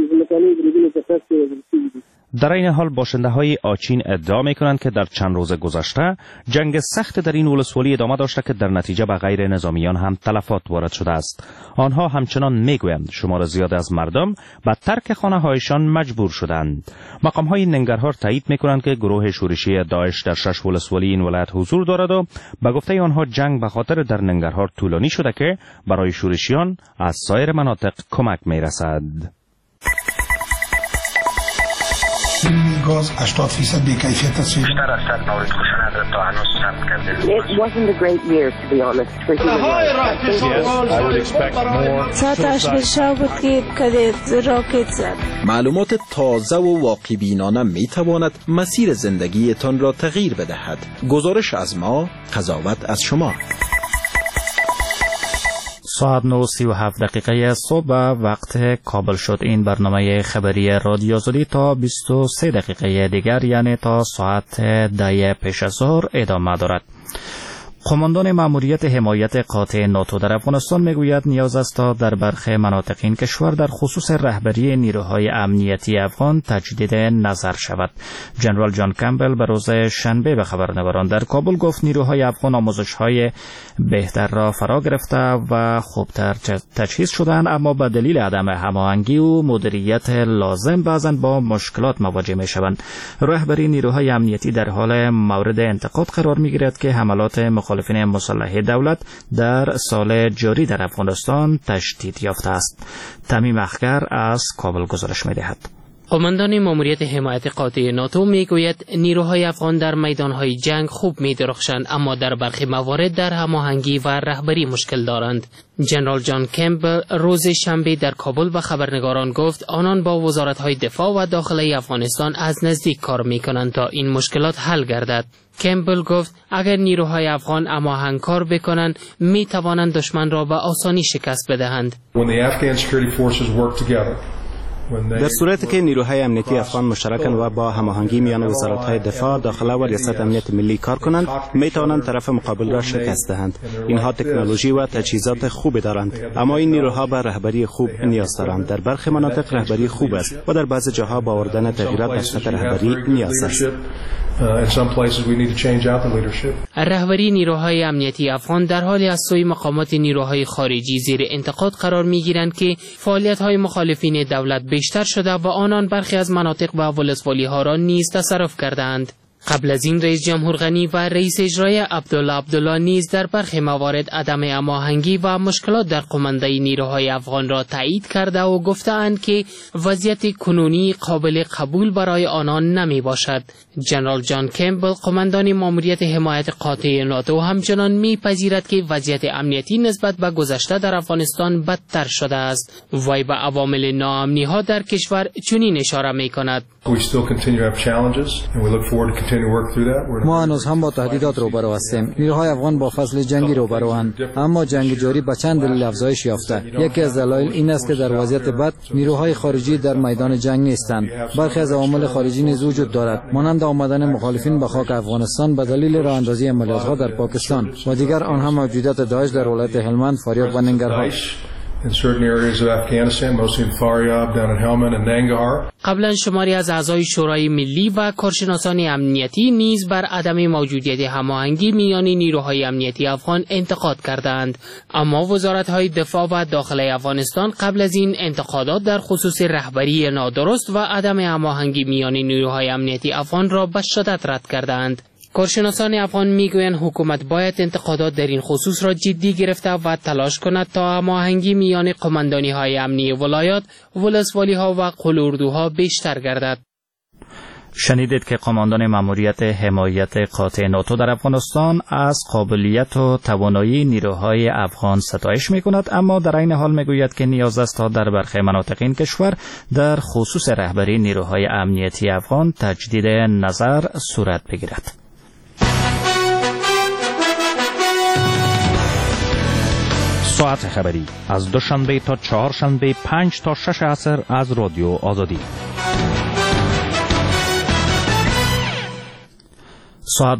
در این حال باشنده‌های آچین ادعا می‌کنند که در چند روز گذشته جنگ سخت در این ولسوالی ادامه داشته که در نتیجه به غیر نظامیان هم تلفات وارد شده است. آنها همچنان می‌گویند شمار زیادی از مردم به ترک خانه‌هایشان مجبور شدند. مقام‌های ننگرهار تایید می‌کنند که گروه شورشی داعش در 6 ولسوالی این ولایت حضور دارد و به گفته آنها جنگ به خاطر در ننگرهار طولانی شده که برای شورشیان از سایر مناطق کمک می‌رسد. گاز 80% بی‌کیفیت است. بیشتر از 100 مورد خشونت تا هنوز ثبت کرده. It wasn't a great year to be honest for human rights. Yes, I would expect more. ساعتش بشه بود که کدت راکت زد. معلومات تازه و واقع بینانه می تواند مسیر زندگیتان را تغییر بدهد. گزارش از ما، قضاوت از شما. ساعت 9:37 صبح وقت کابل شد. این برنامه خبری رادیو آزادی تا 23 دقیقه دیگر یعنی تا ساعت 10 پیش از ظهر ادامه دارد. قماندان مأموریت حمایت قاطع ناتو در افغانستان میگوید نیاز است تا در برخی مناطق این کشور در خصوص رهبری نیروهای امنیتی افغان تجدید نظر شود. جنرال جان کمبل به روز شنبه به خبرنگاران در کابل گفت نیروهای افغان آموزش‌های بهتر را فرا گرفته و خوبتر تجهیز شدند، اما به دلیل عدم هماهنگی و مدیریت لازم بعضاً با مشکلات مواجه می‌شوند. رهبری نیروهای امنیتی در حال مورد انتقاد قرار می‌گیرد که حملات مخالفین مسلح دولت در سال جاری در افغانستان تشدید یافته است. تمیم اخگر از کابل گزارش می‌دهد. قماندان مأموریت حمایت قاطع ناتو میگوید نیروهای افغان در میدانهای جنگ خوب می‌درخشند، اما در برخی موارد در هماهنگی و رهبری مشکل دارند. جنرال جان کمبل روز شنبه در کابل به خبرنگاران گفت آنان با وزارت‌های دفاع و داخلی افغانستان از نزدیک کار می‌کنند تا این مشکلات حل گردد. کمبل گفت اگر نیروهای افغان هماهنگ کار بکنند می‌توانند دشمن را به آسانی شکست بدهند. در صورتی که نیروهای امنیتی افغان مشترکاً و با هماهنگی میان وزارت‌های دفاع، داخله و ریاست امنیت ملی کار کنند، می‌توانند طرف مقابل را شکست دهند. اینها تکنولوژی و تجهیزات خوبی دارند، اما این نیروها به رهبری خوب نیاز دارند. در برخی مناطق رهبری خوب است و در بعضی جاها با آوردن تغییرات در سطح رهبری نیاز است. رهبری نیروهای امنیتی افغان در حالی از سوی مقامات نیروهای خارجی زیر انتقاد قرار می‌گیرند که فعالیت‌های مخالفین دولت بیشتر شده و آنان برخی از مناطق و ولسوالی‌ها را نیز تصرف کردند. قبل از این رئیس جمهور غنی و رئیس اجرایی عبدالله نیز در برخی موارد عدم هماهنگی و مشکلات در قمانده‌ی نیروهای افغان را تایید کرده و گفتند که وضعیت کنونی قابل قبول برای آنان نمی باشد. جنرال جان کمبل قماندان ماموریت حمایت قاطع ناتو همچنان میپذیرد که وضعیت امنیتی نسبت به گذشته در افغانستان بدتر شده است. وی به عوامل ناامنی ها در کشور چنین اشاره می کند. ما هنوز هم با تهدیدات روبرو هستیم. نیروهای افغان با فصل جنگی روبروند، اما جنگ جاری به چند دلیل افزایش یافته. یکی از دلایل این است که در وضعیت بد نیروهای خارجی در میدان جنگ نیستند. برخی از عوامل خارجی نیز وجود دارد، مانند آمدن مخالفین به خاک افغانستان به دلیل راه اندازی عملیات‌ها در پاکستان و دیگر آنها موجودیت داعش در ولایت هلمند، فاریاب و ننگرهار. قبلا شماری از اعضای شورای ملی و کارشناسان امنیتی نیز بر عدم موجودیت هماهنگی میان نیروهای امنیتی افغان انتقاد کردند، اما وزارت‌های دفاع و داخلی افغانستان قبل از این انتقادات در خصوص رهبری نادرست و عدم هماهنگی میان نیروهای امنیتی افغان را به شدت رد کردند. کارشناسان افغان میگویند حکومت باید انتقادات در این خصوص را جدی گرفته و تلاش کند تا هماهنگی میان قماندانی‌های امنی ولایات، ولسوالی‌ها و قلوردوها بیشتر گردد. شنیدید که قماندان ماموریت حمایت قاطع ناتو در افغانستان از قابلیت و توانایی نیروهای افغان ستایش می‌کند، اما در این حال می‌گوید که نیاز است تا در برخی مناطق این کشور در خصوص رهبری نیروهای امنیتی افغان تجدید نظر صورت بگیرد. ساعت خبری از دوشنبه تا چهارشنبه 5 تا 6 عصر از رادیو آزادی. ساعت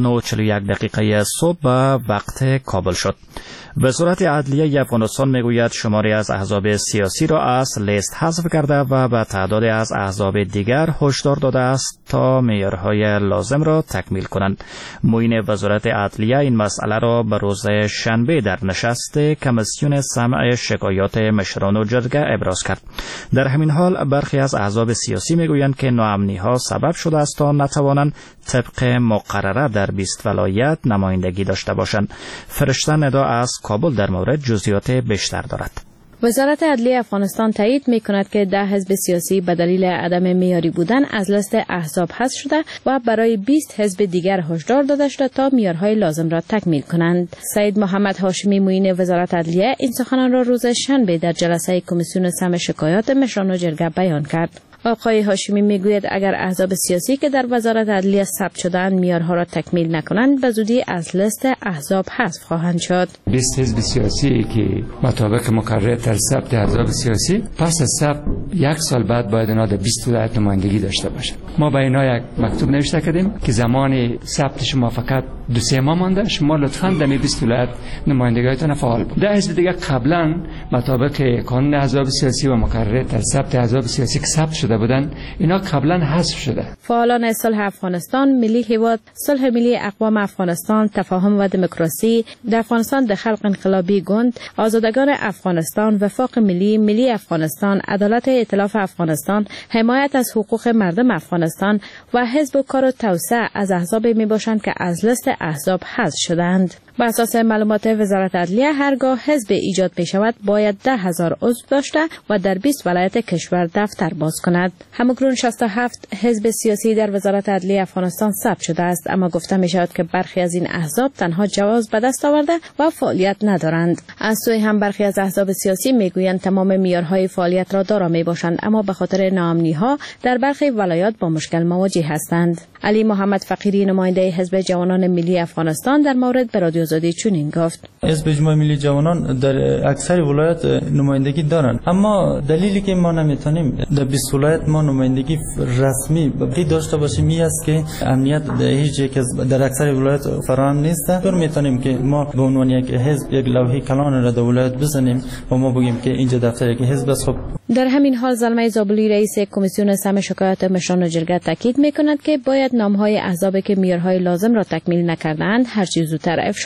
9:41 صبح به وقت کابل شد. وزارت عدلیه افغانستان میگوید شماری از احزاب سیاسی را از لیست حذف کرده و به تعدادی از احزاب دیگر هشدار داده است تا معیارهای لازم را تکمیل کنند. معین وزارت عدلیه این مسئله را به روز شنبه در نشست کمیسیون سمع شکایات مشران و جرگه ابراز کرد. در همین حال برخی از احزاب سیاسی میگویند که ناامنی‌ها سبب شده است تا نتوانند طبق مقرره در 20 ولایت نمایندگی داشته باشند. فرشته ندا از کابل در مورد جزئیات بیشتر دارد. وزارت عدلیه افغانستان تایید می‌کند که 10 حزب سیاسی به دلیل عدم معیاری بودن از لیست احزاب حذف شده و برای 20 حزب دیگر هشدار داده شده تا معیارهای لازم را تکمیل کنند. سید محمد هاشمی معین وزارت عدلیه این سخنان را روز شنبه در جلسه کمیسیون سمع شکایات مشران و جرگه بیان کرد. آقای هاشمی میگوید اگر احزاب سیاسی که در وزارت عدلیه ثبت شده‌اند معیارها را تکمیل نکنند به زودی از لیست احزاب حذف خواهند شد. 20 حزب سیاسی که مطابق مقرره در ثبت احزاب سیاسی پس از ثبت 1 سال بعد باید اینا در 20 ولایت نمایندگی داشته باشند. ما به اینا یک مکتوب نوشته کردیم که زمان ثبت شما فقط 2-3 ماه مانده، شما لطفاً در 20 ولایت نمایندگیتون فعال بود. در حزب دیگه قبلا مطابق قانون احزاب سیاسی و مقرره در ثبت احزاب سیاسی که ثبت شده بودن اینا قبلا حذف شده. فعالان صلح افغانستان، ملی حواد، صلح ملی اقوام افغانستان، تفاهم و دموکراسی، در افغانستان د خلق انقلابی گوند، آزادگان افغانستان، وفاق ملی، ملی افغانستان، عدالت ائتلاف افغانستان، حمایت از حقوق مردم افغانستان و حزب کار و توسعه از احزاب میباشند که از لیست احزاب حذف شدند. بر اساس معلومات وزارت عدلیه هرگاه حزب ایجاد می شود باید 10,000 عضو داشته و در 20 ولایت کشور دفتر باز کند. همکنون 67 حزب سیاسی در وزارت عدلیه افغانستان ثبت شده است، اما گفته می شود که برخی از این احزاب تنها جواز به دست آورده و فعالیت ندارند. از سوی هم برخی از احزاب سیاسی می گویند تمام معیارهای فعالیت را دارا می باشند، اما به خاطر ناامنی‌ها در برخی ولایات با مشکل مواجه هستند. علی محمد فقیری نماینده حزب جوانان ملی افغانستان در مورد به رادیو آزادی چنین گفت: حزب اجماع ملی جوانان در اکثر ولایات نمایندگی دارند، اما دلیلی که ما نمیتونیم در 20 ولایت ما نمایندگی رسمی داشته باشیم این است که امنیت در هیچ یک در اکثر ولایات فراهم نیست. طور میتونیم که ما به عنوان یک حزب یک لوحه کلان را در ولایت بزنیم و ما بگیم که اینجا دفتر یک حزب است. در همین حال زلمه زابلی رئیس کمیسیون سمع شکایات مشران و جرگه تاکید میکند که باید نامهای احزابی که معیارهای لازم را تکمیل نکردند هر چه زودتر افشا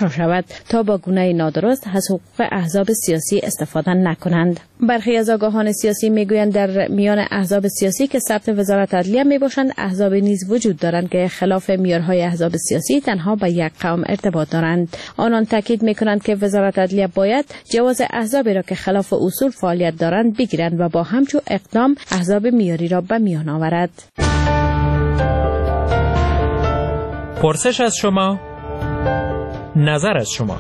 شود تا با گونه نادرست از حقوق احزاب سیاسی استفاده نکنند. برخی از آگاهان سیاسی میگویند در میان احزاب سیاسی که ثبت وزارت عدلیه میباشند احزاب نیز وجود دارند که خلاف معیارهای احزاب سیاسی تنها به یک قوم ارتباط دارند. آنان تاکید میکنند که وزارت عدلیه باید جواز احزابی را که خلاف اصول فعالیت دارند بگیرند و با همچون اقدام احزاب معیاری را به میان آورد. پرسش از شما، نظر از شما.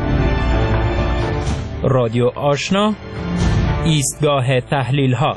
رادیو آشنا، ایستگاه تحلیل ها.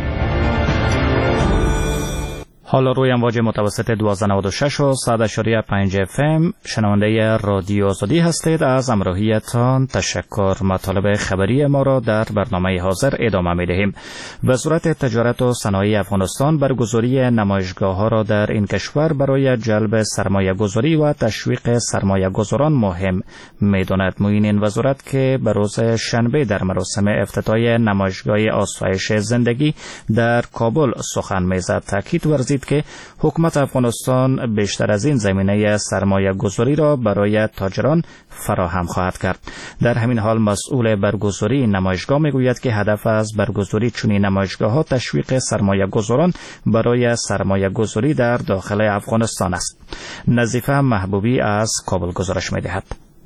حالا روی امواج متوسط 1296 و 100.5 FM شنونده رادیو آزادی هستید. از همراهیتان تشکر. مطالب خبری ما را در برنامه حاضر ادامه می‌دهیم. وزارت تجارت و صنایع افغانستان برگزاری نمایشگاه‌ها را در این کشور برای جلب سرمایه‌گذاری و تشویق سرمایه‌گذاران مهم می‌داند. معین این وزارت که به روز شنبه در مراسم افتتاح نمایشگاه آسایش زندگی در کابل سخن می‌زد، تاکید ورزید که حکومت افغانستان بیشتر از این زمینه سرمایه گذاری را برای تاجران فراهم خواهد کرد. در همین حال مسئول برگزاری نمایشگاه میگوید که هدف از برگزاری چنین نمایشگاه ها تشویق سرمایه گذاران برای سرمایه گذاری در داخل افغانستان است. نظیفه محبوبی از کابل گزارش میدهد.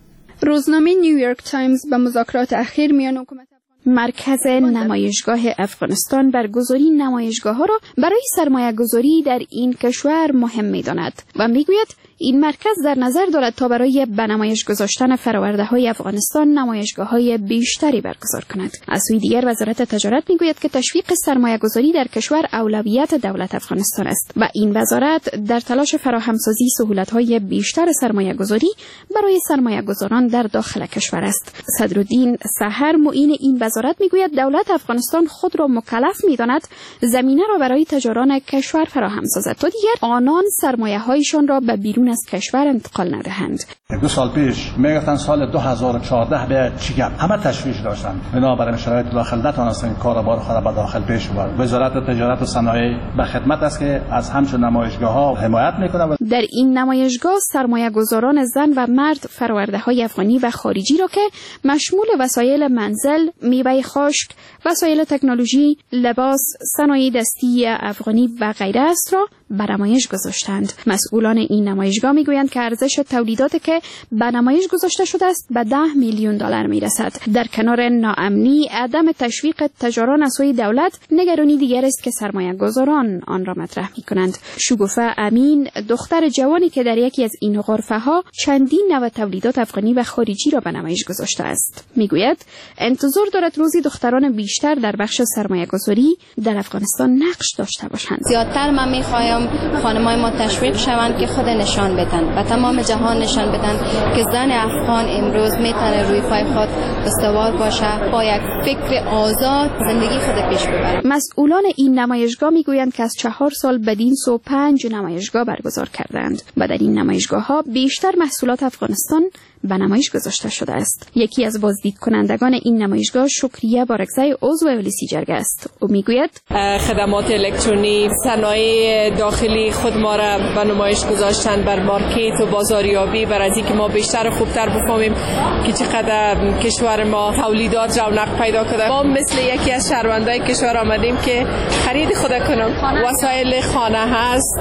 روزنامه نیویورک تایمز به مذاکرات اخیر میان حکومت مرکز نمایشگاه افغانستان برگزاری نمایشگاه‌ها را برای سرمایه‌گذاری در این کشور مهم می‌داند و می‌گوید این مرکز در نظر دارد تا برای به نمایش گذاشتن فرآورده‌های افغانستان نمایشگاه‌های بیشتری برگزار کند. از سوی دیگر وزارت تجارت می‌گوید که تشویق سرمایه‌گذاری در کشور اولویت دولت افغانستان است و این وزارت در تلاش فراهمسازی سهولت‌های بیشتر سرمایه‌گذاری برای سرمایه‌گذاران در داخل کشور است. صدرالدین سحر معین این وزارت می‌گوید دولت افغانستان خود را مکلف می‌داند زمینه را برای تجاران کشور فراهم سازد تا دیگر آنان سرمایه‌هایشان را به بیرون از کشور انتقال ندهند. 2 سال پیش میگفتن سال 2014 به چیگم همه تشویش داشتن، بنابراین شرایط داخل نتوانستن کاروبار خود به داخل پیش ببرند. وزارت تجارت و صنایع به خدمت است که از همچون نمایشگاه‌ها حمایت می‌کند. در این نمایشگاه سرمایه‌گذاران زن و مرد فرآورده‌های افغانی و خارجی را که مشمول وسایل منزل، میوه خشک، وسایل تکنولوژی، لباس، صنایع دستی افغانی و غیره است را به نمایش گذاشتند. مسئولان این نمایشگاه میگویند که ارزش تولیداتی که به نمایش گذاشته شده است به $10 میلیون میرسد. در کنار ناامنی، عدم تشویق تجاران از سوی دولت، نگرانی دیگر است که سرمایه‌گذاران آن را مطرح میکنند. شگوفه امین، دختر جوانی که در یکی از این غرفه‌ها چندین نوع تولیدات افغانی و خارجی را به نمایش گذاشته است، میگوید انتظار دارد روزی دختران بیشتر در بخش سرمایه‌گذاری در افغانستان نقش داشته باشند. زیادتر من می‌خواهم خانم‌های ما تشویق شوند که خود نشان بدن و تمام جهان نشان بدن که زن افغان امروز میتونه روی پای خود استوار باشه، با یک فکر آزاد زندگی خود پیش ببره. مسئولان این نمایشگاه میگویند که از 4 سال بدین سو 5 نمایشگاه برگزار کردند و در این نمایشگاه‌ها بیشتر محصولات افغانستان به نمایش گذاشته شده است. یکی از بازدید کنندگان این نمایشگاه شکریه بارکزی عضو الیسی جرگه است. او میگوید خدمات الکترونی، صنایع داخلی خود ما را به نمایش گذاشتن بر مارکت و بازاریابی، برای اینکه ما بیشتر و خوبتر بفهمیم که چقدر کشور ما تولیدات رونق پیدا کرده. ما مثل یکی از شهروندای کشور آمدیم که خرید خود کنیم. وسایل خانه هست،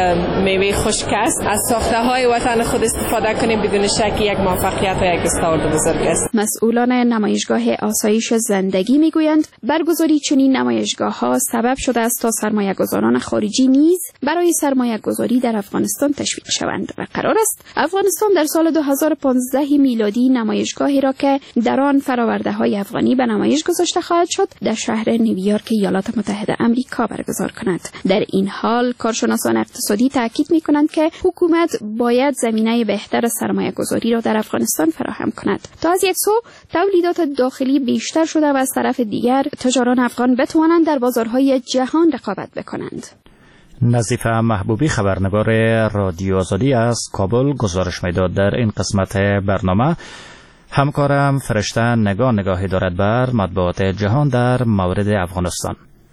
میوه خشک است، از ساخته‌های وطن خود استفاده کنیم، بدون شک یک موفقیت و یک استعداد بزرگ است. مسئولان نمایشگاه آسایش زندگی میگویند برگزاری چنین نمایشگاه‌ها سبب شده است تا سرمایه‌گذاران خارجی نیز برای سرمایه‌گذاری در افغانستان تشویق شوند و قرار است افغانستان در سال 2015 میلادی نمایشگاهی را که در آن فرآورده‌های افغانی به نمایش گذاشته خواهد شد در شهر نیویورک ایالات متحده آمریکا برگزار کند. در این حال کارشناسان اقتصادی تاکید می‌کنند که حکومت باید زمینه بهتر سرمایه‌گذاری را در افغانستان فراهم کند تا از یک سو تولیدات داخلی بیشتر شده و از طرف دیگر تجاران افغان بتوانند در بازارهای جهان رقابت بکنند. نظیفه محبوبی خبرنگار رادیو آزادی از کابل گزارش میداد. در این قسمت برنامه همکارم فرشته نگاهی دارد بر مطبوعات جهان در مورد افغانستان.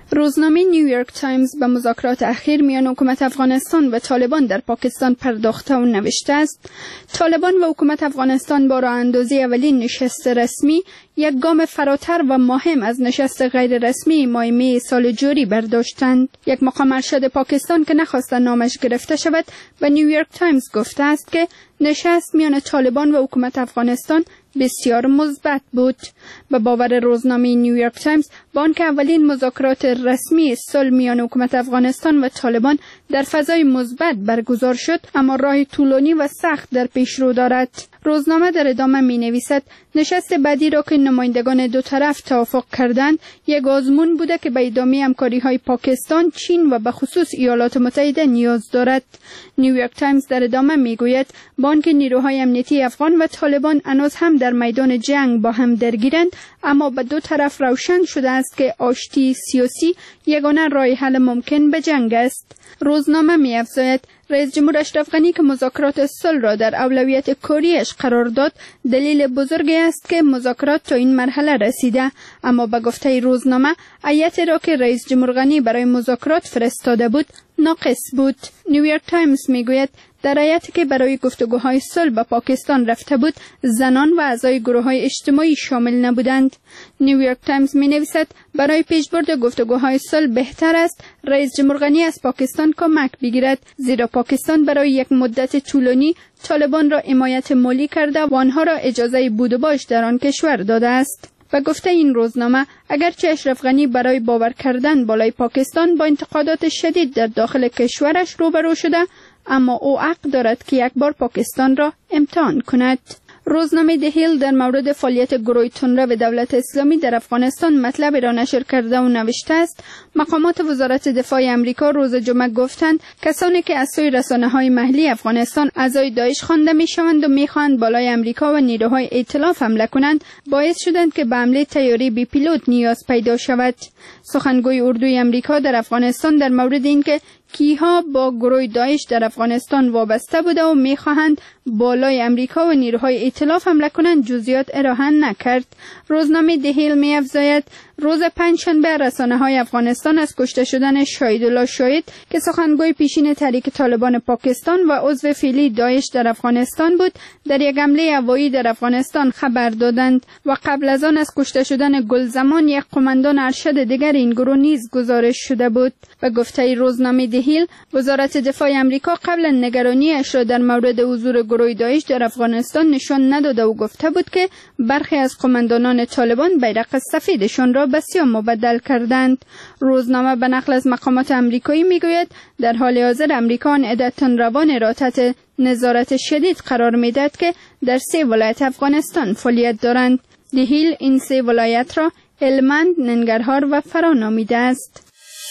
روزنامه نیویورک تایمز به مذاکرات اخیر میان حکومت افغانستان و طالبان در پاکستان پرداخته و نوشته است طالبان و حکومت افغانستان با راه اندازی اولین نشست رسمی یک گام فراتر و مهم از نشست غیر رسمی ماه می سال جاری برداشتند. یک مقام ارشد پاکستان که نخواست نامش گرفته شود به نیویورک تایمز گفته است که نشست میان طالبان و حکومت افغانستان بسیار مثبت بود. به باور روزنامه نیویورک تایمز با آنکه اولین مذاکرات رسمی صلح میان حکومت افغانستان و طالبان در فضای مثبت برگزار شد، اما راه طولانی و سخت در پیش رو دارد. روزنامه در ادامه می نویسد نشست بعدی را که نمایندگان دو طرف توافق کردند یک آزمون بوده که به ادامه همکاری های پاکستان، چین و به خصوص ایالات متحده نیاز دارد. نیویورک تایمز در ادامه می گوید با آنکه نیروهای امنیتی افغان و طالبان هنوز هم در میدان جنگ با هم درگیرند، اما به دو طرف روشن شده است که آشتی سیاسی یگانه راه حل ممکن به جنگ است. روزنامه می افزاید رئیس جمهور اشرف غنی که مذاکرات صلح را در اولویت کاریش قرار داد دلیل بزرگی است که مذاکرات تا این مرحله رسیده، اما به گفته روزنامه هیئتی را که رئیس جمهور غنی برای مذاکرات فرستاده بود ناقص بود. نیویورک تایمز میگوید در هیئتی که برای گفتگوهای صلح به پاکستان رفته بود زنان و اعضای گروه‌های اجتماعی شامل نبودند. نیویورک تایمز می‌نویسد برای پیشبرد گفتگوهای صلح بهتر است رئیس جمهور غنی از پاکستان کمک بگیرد، زیرا پاکستان برای یک مدت طولانی طالبان را حمایت مالی کرده و آنها را اجازه بود و باش در آن کشور داده است. و گفته این روزنامه اگرچه اشرف غنی برای باور کردن بالای پاکستان با انتقادات شدید در داخل کشورش روبرو شده، اما او حق دارد که یک بار پاکستان را امتحان کند. روزنامه د هیل در مورد فعالیت گروه تندرو دولت اسلامی در افغانستان مطلبی را نشر کرده و نوشته است مقامات وزارت دفاع امریکا روز جمعه گفتند کسانی که از سوی رسانه‌های محلی افغانستان اعضای داعش خوانده می‌شوند و می‌خواهند بالای امریکا و نیروهای ائتلاف حمله کنند باعث شدند که به حمله طیاره بی پیلوت نیاز پیدا شود. سخنگوی اردوی امریکا در افغانستان در مورد اینکه کیها با گروه داعش در افغانستان وابسته بوده و میخواهند بالای امریکا و نیروهای ائتلاف حمله کنند جزئیات ارائه نکرد. روزنامه د هیل می‌افزاید روز پنجشنبه رسانه‌های افغانستان از کشته شدن شهیدالله شاهد که سخنگوی پیشین تحریک طالبان پاکستان و عضو فعلی داعش در افغانستان بود در یک حمله هوایی در افغانستان خبر دادند و قبل از آن از کشته شدن گلزمان یک قماندان ارشد دیگر این گروه نیز گزارش شده بود. و گفته روزنامه د هیل وزارت دفاع امریکا قبلا نگرانی‌اش را در مورد حضور گروه داعش در افغانستان نشان نداده و گفته بود که برخی از قماندانان طالبان بیرق سفیدشان را به سیاه مبدل کردند. روزنامه به نقل از مقامات امریکایی میگوید در حال حاضر امریکا آن عده تندروان را تحت نظارت شدید قرار میدهد که در 3 ولایت افغانستان فعالیت دارند. د هیل این 3 ولایت را هلمند، ننگرهار و فرا نامیده است.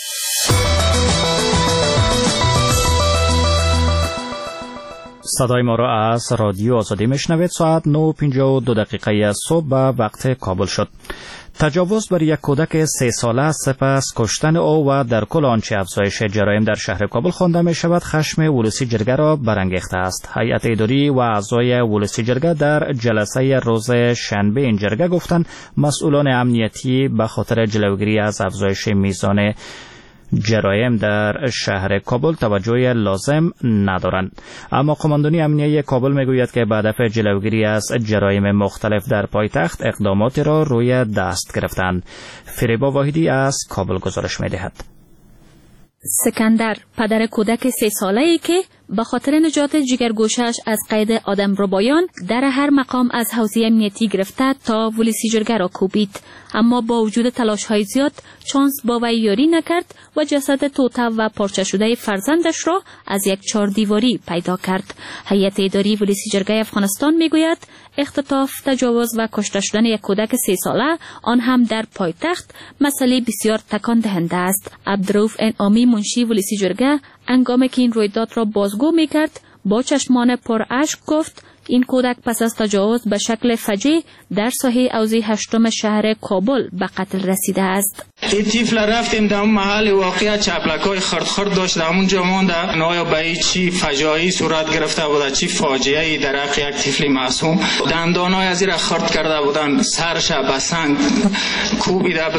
صدای ما را از رادیو آزادی میشنوید. ساعت 9:52 صبح به وقت کابل شد. تجاوز بر یک کودک 3 ساله سپس کشتن او و در کل آنچه افزایش جرایم در شهر کابل خوانده می شود خشم ولسی جرگه را برانگیخته است. هیئت اداری و اعضای ولسی جرگه در جلسه روز شنبه این جرگه گفتند مسئولان امنیتی به خاطر جلوگیری از افزایش میزان جرایم در شهر کابل توجه لازم ندارند. اما قماندانی امنیتی کابل میگوید که به هدف جلوگیری از جرایم مختلف در پایتخت اقداماتی را روی دست گرفتند. فریبا واحدی از کابل گزارش میدهد. سکندر پدر کودک 3 ساله‌ای که به خاطر نجات جگرگوشه‌اش از قید آدمربایان در هر مقام از حوزه امنیتی گرفته تا ولسی جرگه را کوبید، اما با وجود تلاش‌های زیاد شانس با وی یاری نکرد و جسد توته و پارچه شده فرزندش را از یک 4 دیواری پیدا کرد. هیئت اداری ولسی جرگه افغانستان میگوید اختطاف، تجاوز و کشته شدن یک کودک 3 ساله آن هم در پایتخت مسئله بسیار تکان دهنده است. عبدالرؤوف انعامی منشی ولسی جرگه هنگامی که این رویداد را بازگو میکرد با چشمان پر اشک گفت این کودک پس از تجاوز به شکل فجیع در ساحه حوزه 8 شهر کابل به قتل رسیده است. این طفل رفتیم در محل واقعیت چپلکای خرد داشت، در اونجا مونده نایا به چی فجایعی صورت گرفته بوده، چی فاجعه‌ای در حق یک طفل معصوم. دندانای از این خرد کرده بودن، سرش به سنگ کوبیده بودن.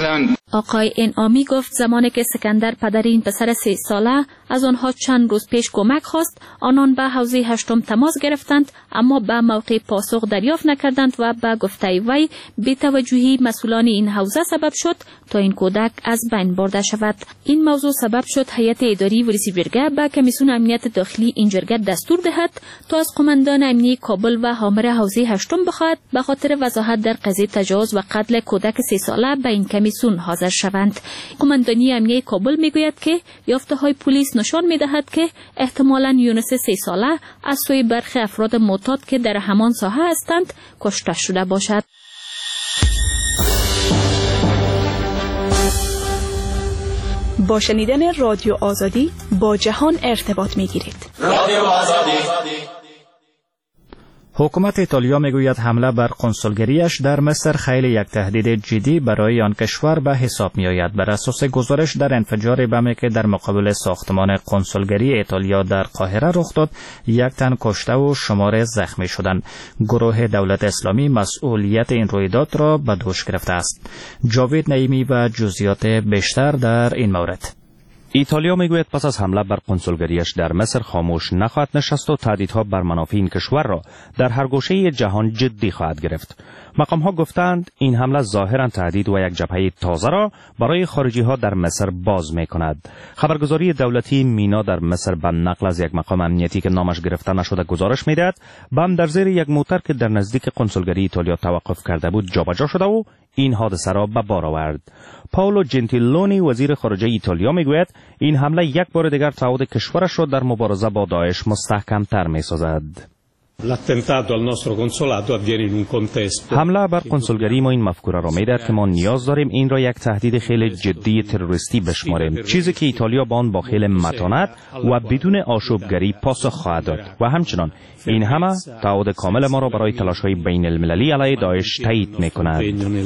آقای انعامی گفت زمانی که سکندر پدر این پسر 3 ساله از آنها چند روز پیش کمک خواست، آنان به حوزه 8 تماس گرفتند اما به موقع پاسخ دریافت نکردند و به گفته وی بی‌توجهی مسئولان این حوزه سبب شد تا این کودک از بین برده شود. این موضوع سبب شد هیئت اداری ولسی جرگه به کمیسیون امنیت داخلی این جرگه دستور دهد تا از قماندان امنیه کابل و حامل حوزه 8 بخواهد به خاطر وضاحت در قضیه تجاوز و قتل کودک 3 ساله به این کمیسیون حاضر شوند. قماندانی امنیه کابل میگوید که یافته‌های پلیس نشان می‌دهد که احتمالاً یونس 3 ساله از سوی برخی افراد معتاد که در همان ساحه هستند کشته شده باشد. با شنیدن رادیو آزادی با جهان ارتباط می‌گیرید. رادیو آزادی. حکومت ایتالیا میگوید حمله بر کنسولگریش در مصر خیلی یک تهدید جدی برای آن کشور به حساب می آید. بر اساس گزارش در انفجار بمی که در مقابل ساختمان کنسولگری ایتالیا در قاهره رخ داد، 1 تن کشته و شمار زخمی شدند. گروه دولت اسلامی مسئولیت این رویداد را به دوش گرفته است. جاوید نعیمی و جزئیات بیشتر در این مورد. ایتالیا میگوید پس از حمله بر کنسولگریش در مصر خاموش نخواهد نشست و تهدیدها بر منافع این کشور را در هر گوشه جهان جدی خواهد گرفت. مقام‌ها گفتند این حمله ظاهراً تهدید و یک جبهه تازه را برای خارجی‌ها در مصر باز می‌کند. خبرگزاری دولتی مینا در مصر به نقل از یک مقام امنیتی که نامش گرفته نشده گزارش می‌دهد بم در زیر یک موتر که در نزدیک کنسولگری ایتالیا توقف کرده بود جابجا شده و این حادثه را به بار آورد. پاولو جنتیلونی وزیر خارجه ایتالیا میگوید این حمله یک بار دیگر تعهد کشورش را در مبارزه با داعش مستحکم‌تر می‌سازد. حمله بر کنسولگری ما این مفکوره را میدهد که ما نیاز داریم این را یک تهدید خیلی جدی تروریستی بشماریم، چیزی که ایتالیا با آن با خیلی متانت و بدون آشوبگری پاسخ خواهد داد و همچنان این همه تعهد کامل ما را برای تلاش‌های بین المللی علیه داعش تایید می‌کند.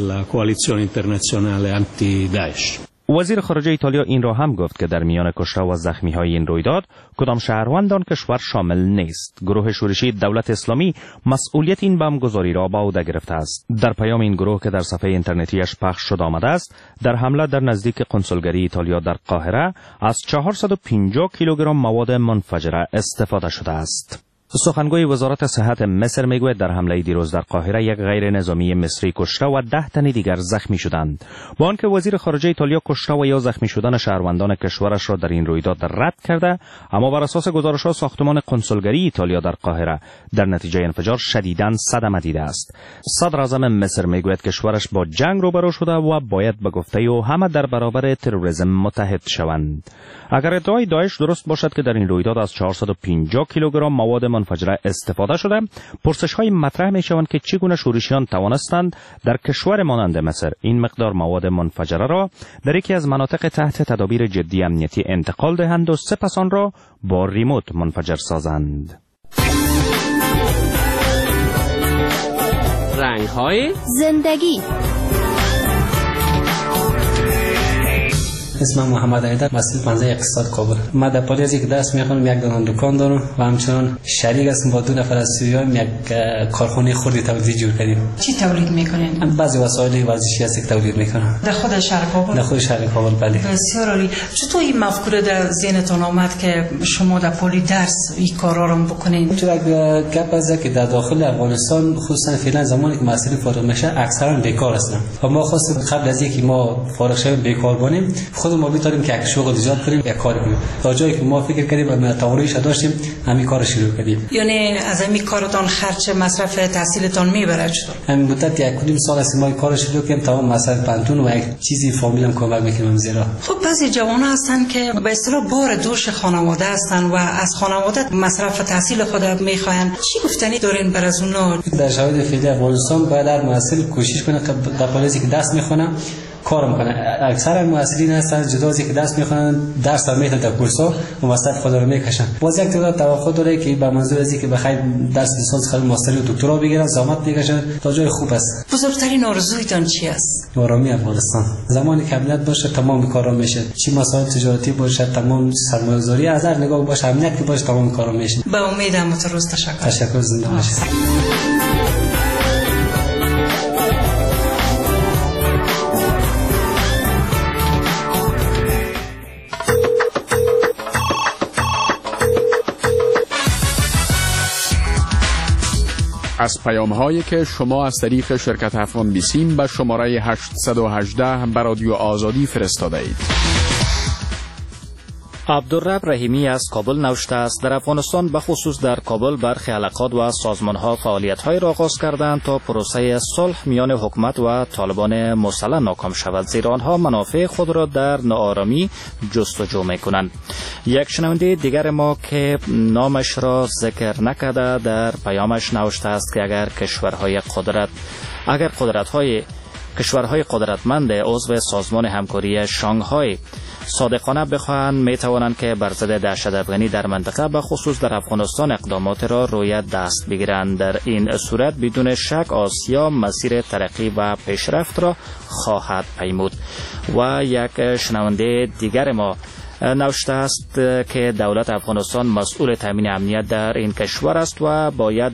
وزیر خارجه ایتالیا این را هم گفت که در میان کشته و زخمی‌های این رویداد کدام شهروند آن کشور شامل نیست. گروه شورشی دولت اسلامی مسئولیت این بمبگذاری را به عهده گرفته است. در پیام این گروه که در صفحه اینترنتیش پخش شده آمده است، در حمله در نزدیک کنسولگری ایتالیا در قاهره از 450 کیلوگرم مواد منفجره استفاده شده است. سخنگوی وزارت صحت مصر میگوید در حمله دیروز در قاهره یک غیر نظامی مصری کشته و 10 تن دیگر زخمی شدند. با آنکه وزیر خارجه ایتالیا کشته و یا زخمی شدن شهروندان کشورش را در این رویداد رد کرده، اما بر اساس گزارش‌ها ساختمان کنسولگری ایتالیا در قاهره در نتیجه انفجار شدیداً صدمه دیده است. صدر اعظم مصر میگوید کشورش با جنگ روبرو شده و باید به گفته او همه در برابر تروریسم متحد شوند. اگر ادعای داعش درست باشد که در این رویداد از 450 کیلوگرم مواد منفجره استفاده شده، پرسش‌های مطرح می‌شوند که چگونه شورشیان توانستند در کشور مانند مصر این مقدار مواد منفجره را در یکی از مناطق تحت تدابیر جدی امنیتی انتقال دهند و سپس آن را با ریموت منفجر سازند. رنگ‌های زندگی. اسمم محمد ایدر، مسئول پنزه اقتصاد کابل. من در پالی از یک درس میخونم، یک دانه دکان دارم و همچنان شریک هستم با 2 نفر از سوریان یک کارخانه خودی تولیدی جور کردیم. چی تولید میکنین؟ بعضی وسایل ورزشی هست که تولید میکنم. در خود شهر کابل؟ در خود شهر کابل بله. بسیار عالی. چطور این مفکوره در ذهنتون آمد که شما در پالی درس این کارا رو بکنین؟ تو یک گپ است که در داخل افغانستان خصوصا فعلا زمانی که مسئله فارغ میشه اکثرا بیکار هستن. و ما خواستیم قبل از اینکه ما فارغ شویم بیکار باشیم ما بیتاریم که یک شغل ایجاد کنیم، یک کار کنیم. تا جایی که ما فکر کردیم و متواناییش داشتیم همین کارو شروع کردیم. یعنی از همین کارتون خرج مصرف تحصیلتون میبره چطور؟ همین مدت 1.5 سال است ما این کارو شروع کردیم، تمام مصرف پنتون و یک چیزی فامیلم کمک میکنم زیرا. خب بعضی جوان‌ها هستن که به اصطلاح بار دوش خانواده هستن و از خانواده مصرف تحصیل خود میخواین. چی گفتنی دارین بر از اونها؟ در شرایط فعلی افغانستان باید هر محصل کوشش کنه که در پالیسی که دست میخونه کار میکنه. اکثر محصلین هستن جدا از اینکه درس میخونن درس هم میخونن در کورس‌ها و وسط خود رو میکشن. باز یک تعداد توقع داره که به منظور از اینکه بخیر درس لیسانس خرید ماستری و دکترا بگیرن زحمت میکشن تا جای خوب است. بزرگترین آرزویتون چی است؟ آرامی افغانستان. زمانی که امنیت باشه تمام کارا میشه. چی مسائل تجارتی باشه، تمام سرمایه‌گذاری از هر نگاه باشه، امنیت باشه، تمام کارا میشه. به امید متروز تشکر. تشکر، زنده باشید. از پیام‌هایی که شما از طریق شرکت افغان بیسیم به شماره 818 به رادیو آزادی فرستاده اید. عبدالرب رحیمی از کابل نوشته است: در افغانستان به خصوص در کابل برخی حلقات و سازمان‌ها فعالیت‌های را آغاز کردند تا پروسه صلح میان حکومت و طالبان مسلح ناکام شود، زیرا آنها منافع خود را در ناآرامی جستجو می‌کنند. یک شنونده دیگر ما که نامش را ذکر نکرده در پیامش نوشته است که اگر کشورهای قدرتمند عضو سازمان همکاری شانگهای صادقانه بخواهند میتوانند که بر ضد دهشت افغانی در منطقه به خصوص در افغانستان اقدامات را روی دست بگیرند. در این صورت بدون شک آسیا مسیر ترقی و پیشرفت را خواهد پیمود. و یک شنونده دیگر ما نوشته است که دولت افغانستان مسئول تامین امنیت در این کشور است و باید